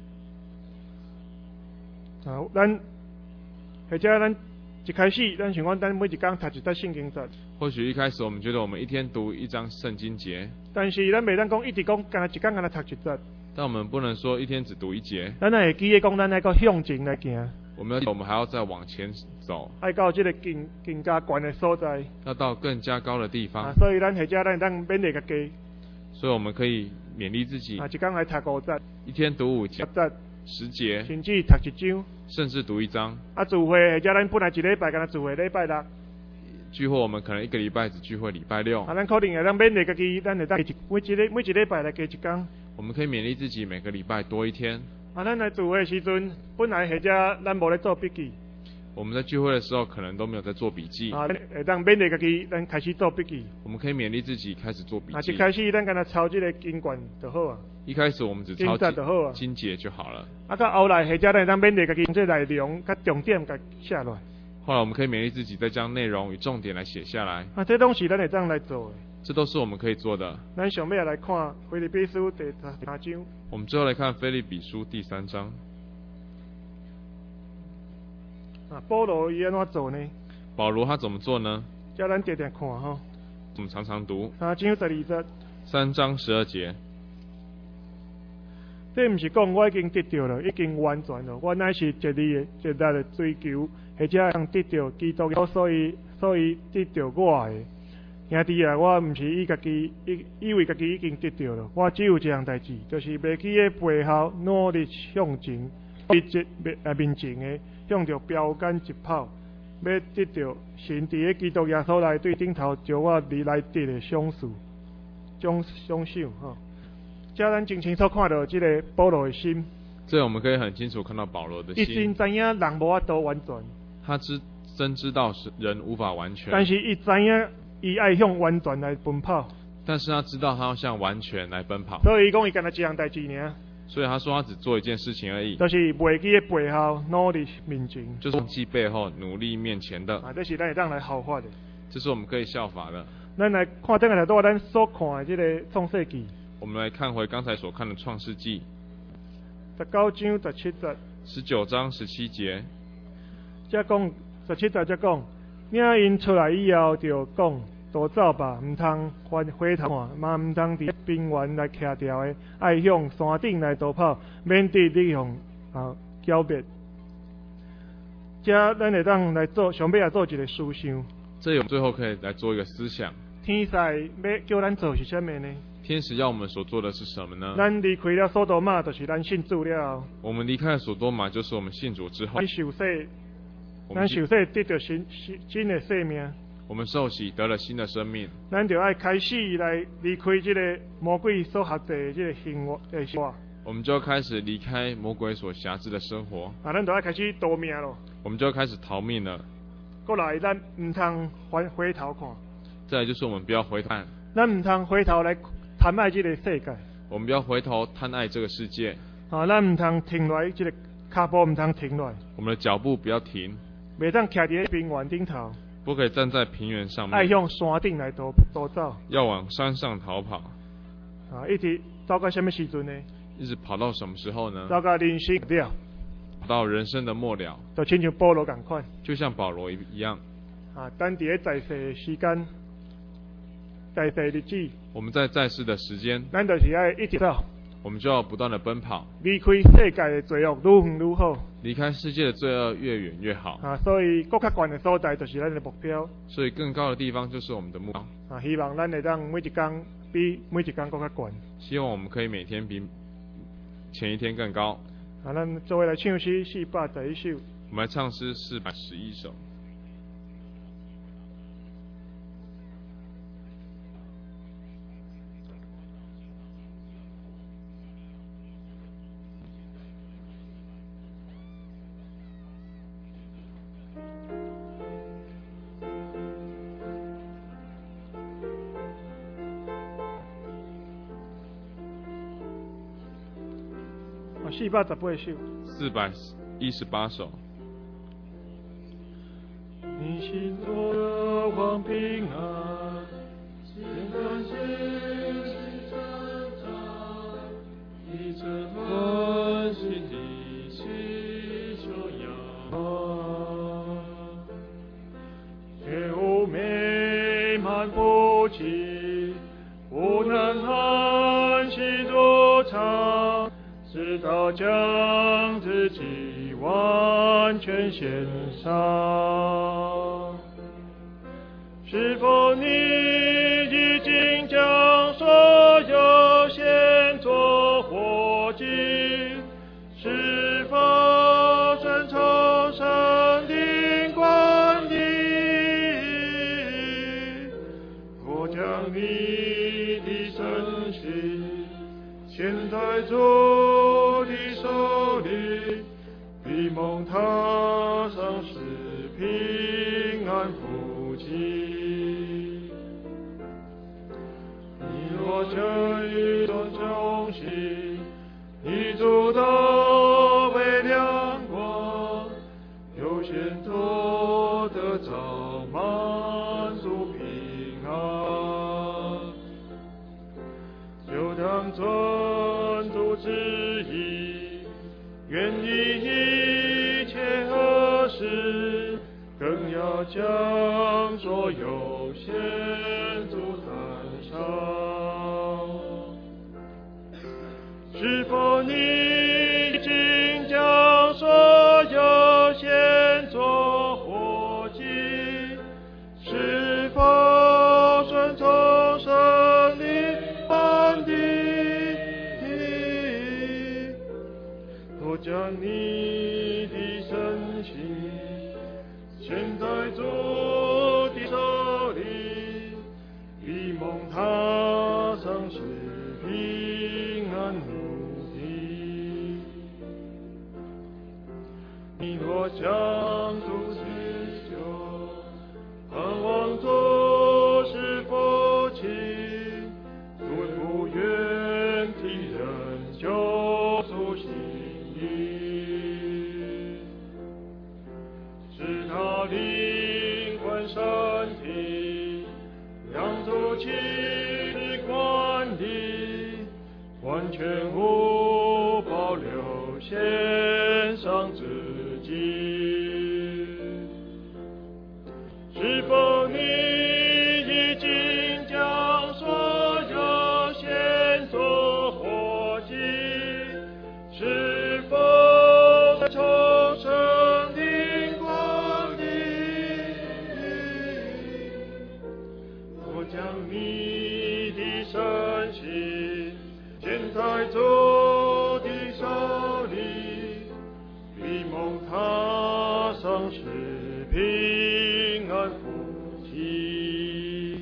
咱或者咱一开始，咱想讲，咱每一天读一节圣经节。 或许一开始我们觉得我们一天读一章圣经节， 但是咱袂当讲一直讲，干一天干读一节。 但我们不能说一天只读一节。 咱会记得讲，咱爱个向前来行。 我们还要再往前走， 爱到这个更加高的所在， 要到更加高的地方。 所以咱或者咱当勉励家己。 所以我们可以勉励自己， 一天来读5节， 一天读5节、10节， 甚至读1章， 甚至读1章。 聚会或者咱本来一礼拜干聚会礼拜6。 聚会我们可能一个礼拜只聚会礼拜6。 咱可能会当勉励家己，咱会当每一礼拜来加1天。 我们可以勉励自己每个礼拜多1天。 咱来聚会的时阵，本来或者咱无咧做笔记。 我们在聚会的时候可能都没有在做笔记。 会当勉励家己，咱开始做笔记。 我们可以勉励自己开始做笔记。 一开始咱干那抄这个经卷就好啊。 一开始我们只抄经节就好了。 到后来或者咱会当勉励家己，这内容甲重点甲写落来。 后来我们可以勉励自己，再将内容与重点来写下来。 这东西咱会当来做的。这都是我们可以做的。 咱上尾来看腓立比书第13章。 我们最后来看腓立比书第3章。 保罗伊安怎做呢？ 保罗他怎么做呢？ 叫咱常常看吼。 我们常常读。 3章12节。 3章12节。 这毋是讲我已经得到了，已经完全了。我乃是竭力的追求，或者想得到基督教，所以得到我的。兄弟啊，我毋是以为家己已经得到了，我只有一项代志，就是袂记的背后努力向前，面前的向着标杆直跑，要得到神伫咧基督耶稣内对顶头招我离来得的赏赐，奖赏吼。这咱真清楚看到这个保罗的心。 这我们可以很清楚看到保罗的心。 伊真知影人无法度完全。 他真知道人无法完全。 但是伊知影。伊爱向完全来奔跑， 但是他知道他要向完全来奔跑， 所以伊讲伊干那一项代志尔。 所以他说他只做一件事情而已， 就是袂记的背后努力面前， 就是忘记背后努力面前的。 这是咱会当来效法的， 这是我们可以效法的。 咱来看等下头咱所看的这个创世纪。 我们来看回刚才所看的创世纪 19章17节。 19章17节。 这讲17节，这讲。领因出来以后，就讲多走吧，唔通回头看，嘛唔通伫边缘来徛掉的，爱向山顶来逃跑，免得你向剿灭。这咱会当来做，上尾来做一个思想。 这我们最后可以来做一个思想。 天使要叫咱做是什么呢？ 天使要我们所做的是什么呢？ 咱离开了索多玛，就是咱信主了。 我们离开了索多玛，就是我们信主之后。 咱受洗得到新的生命， 我们受洗得了新的生命， 咱就要开始来离开这个魔鬼所辖制这个生活。 我们就要开始离开魔鬼所辖制的生活。 咱就要开始逃命了。 我们就要开始逃命了。 过来，咱唔通回头看。 再来就是我们不要回头看。 咱唔通回头来贪爱这个世界。 我们不要回头贪爱这个世界。 咱唔通停落来，这个脚步唔通停落来。 我们的脚步不要停。 袂当徛伫平原顶头， 不可以站在平原上面。 爱向山顶来逃走， 要往山上逃跑。 一直走到什么时阵呢？ 一直跑到什么时候呢？ 到到人生了， 到人生的末了， 就亲像保罗同款， 就像保罗一样。 咱伫咧在世时间，在世日子， 我们在世的时间， 咱就是要一直走， 我们就要不断的奔跑， 离开世界的罪恶愈远愈好。 离开世界的罪恶越远越好。 所以更较悬的所在就是咱的目标。 所以更高的地方就是我们的目标。 希望咱会当每一天比每一天更较悬。 希望我们可以每天比前一天更高。 咱做伙来唱诗411首。 我们来唱诗411首。 418首。 418首。 你心中的望平安，先感谢成长，一整欢喜的心中扬，觉悟美满不弃，不能安息多长。直到将自己完全献上，是否你已经将所有献作活祭？是否遵从神的管理？我将你的身心献在主的手里，必蒙他赏赐平安福气。你若这一种中心，你主都为亮光，有显多得早满足平安，就当尊主旨意，愿意一切何事，更要将所有献主坛上。是否你已经将所有献作活祭？是否顺从神的管理？我将你的身心献在主的手里，必蒙他赏赐平安无敌。你若将主持久，盼望主是福气，主不愿替人救赎心意，使他灵魂身体两足气的管理，完全无保留献上自己。是否你已经将所有献作活祭？是否从神的管理？我将你的身心献在主的手里，必蒙他赏赐平安福气。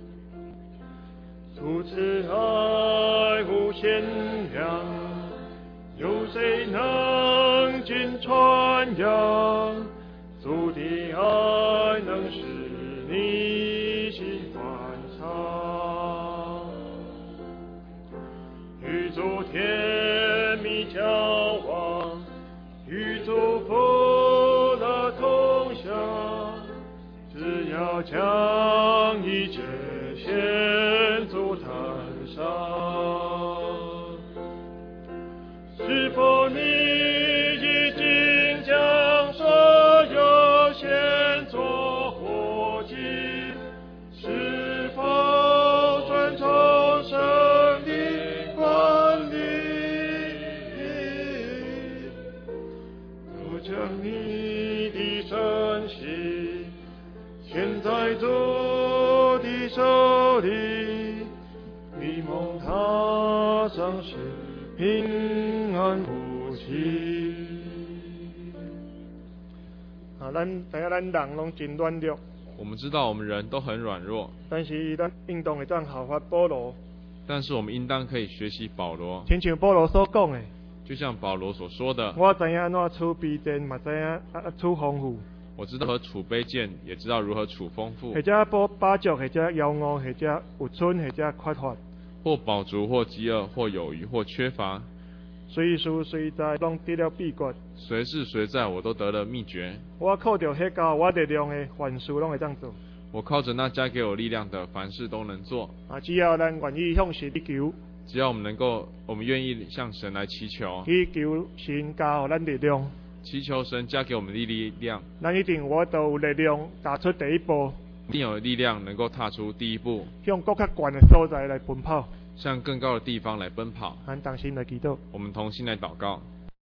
主慈爱无限量，有谁能尽传扬？主的爱能使你心欢畅，与主甜蜜交往，与主福乐同享，只要将一切献主坛上。 有的，你蒙他赏赐平安福气。咱知影咱人拢真软弱， 我们知道我们人都很软弱， 但是咱应当会当效法保罗， 但是我们应当可以学习保罗， 亲像保罗所讲的， 就像保罗所说的， 我知影安怎处卑贱，嘛知影处丰富。 我知道如何处卑贱，也知道如何处丰富， 或者饱足，或者夭餓，或者有春，或者缺乏， 或饱足，或饥饿，或有余，或缺乏。 随时随在拢得了秘诀， 随时随在我都得了秘诀。 我靠着迄教我力量的凡事拢会当做。 我靠着那加给我力量的，凡事都能做。 只要咱愿意向神求， 只要我们愿意向神来祈求， 去求神加予咱力量， 祈求神加给我们的力量， 咱一定我都有力量踏出第一步， 一定有力量能够踏出第一步， 向更较悬的所在来奔跑， 向更高的地方来奔跑。 咱同心来祈祷。 我们同心来祷告。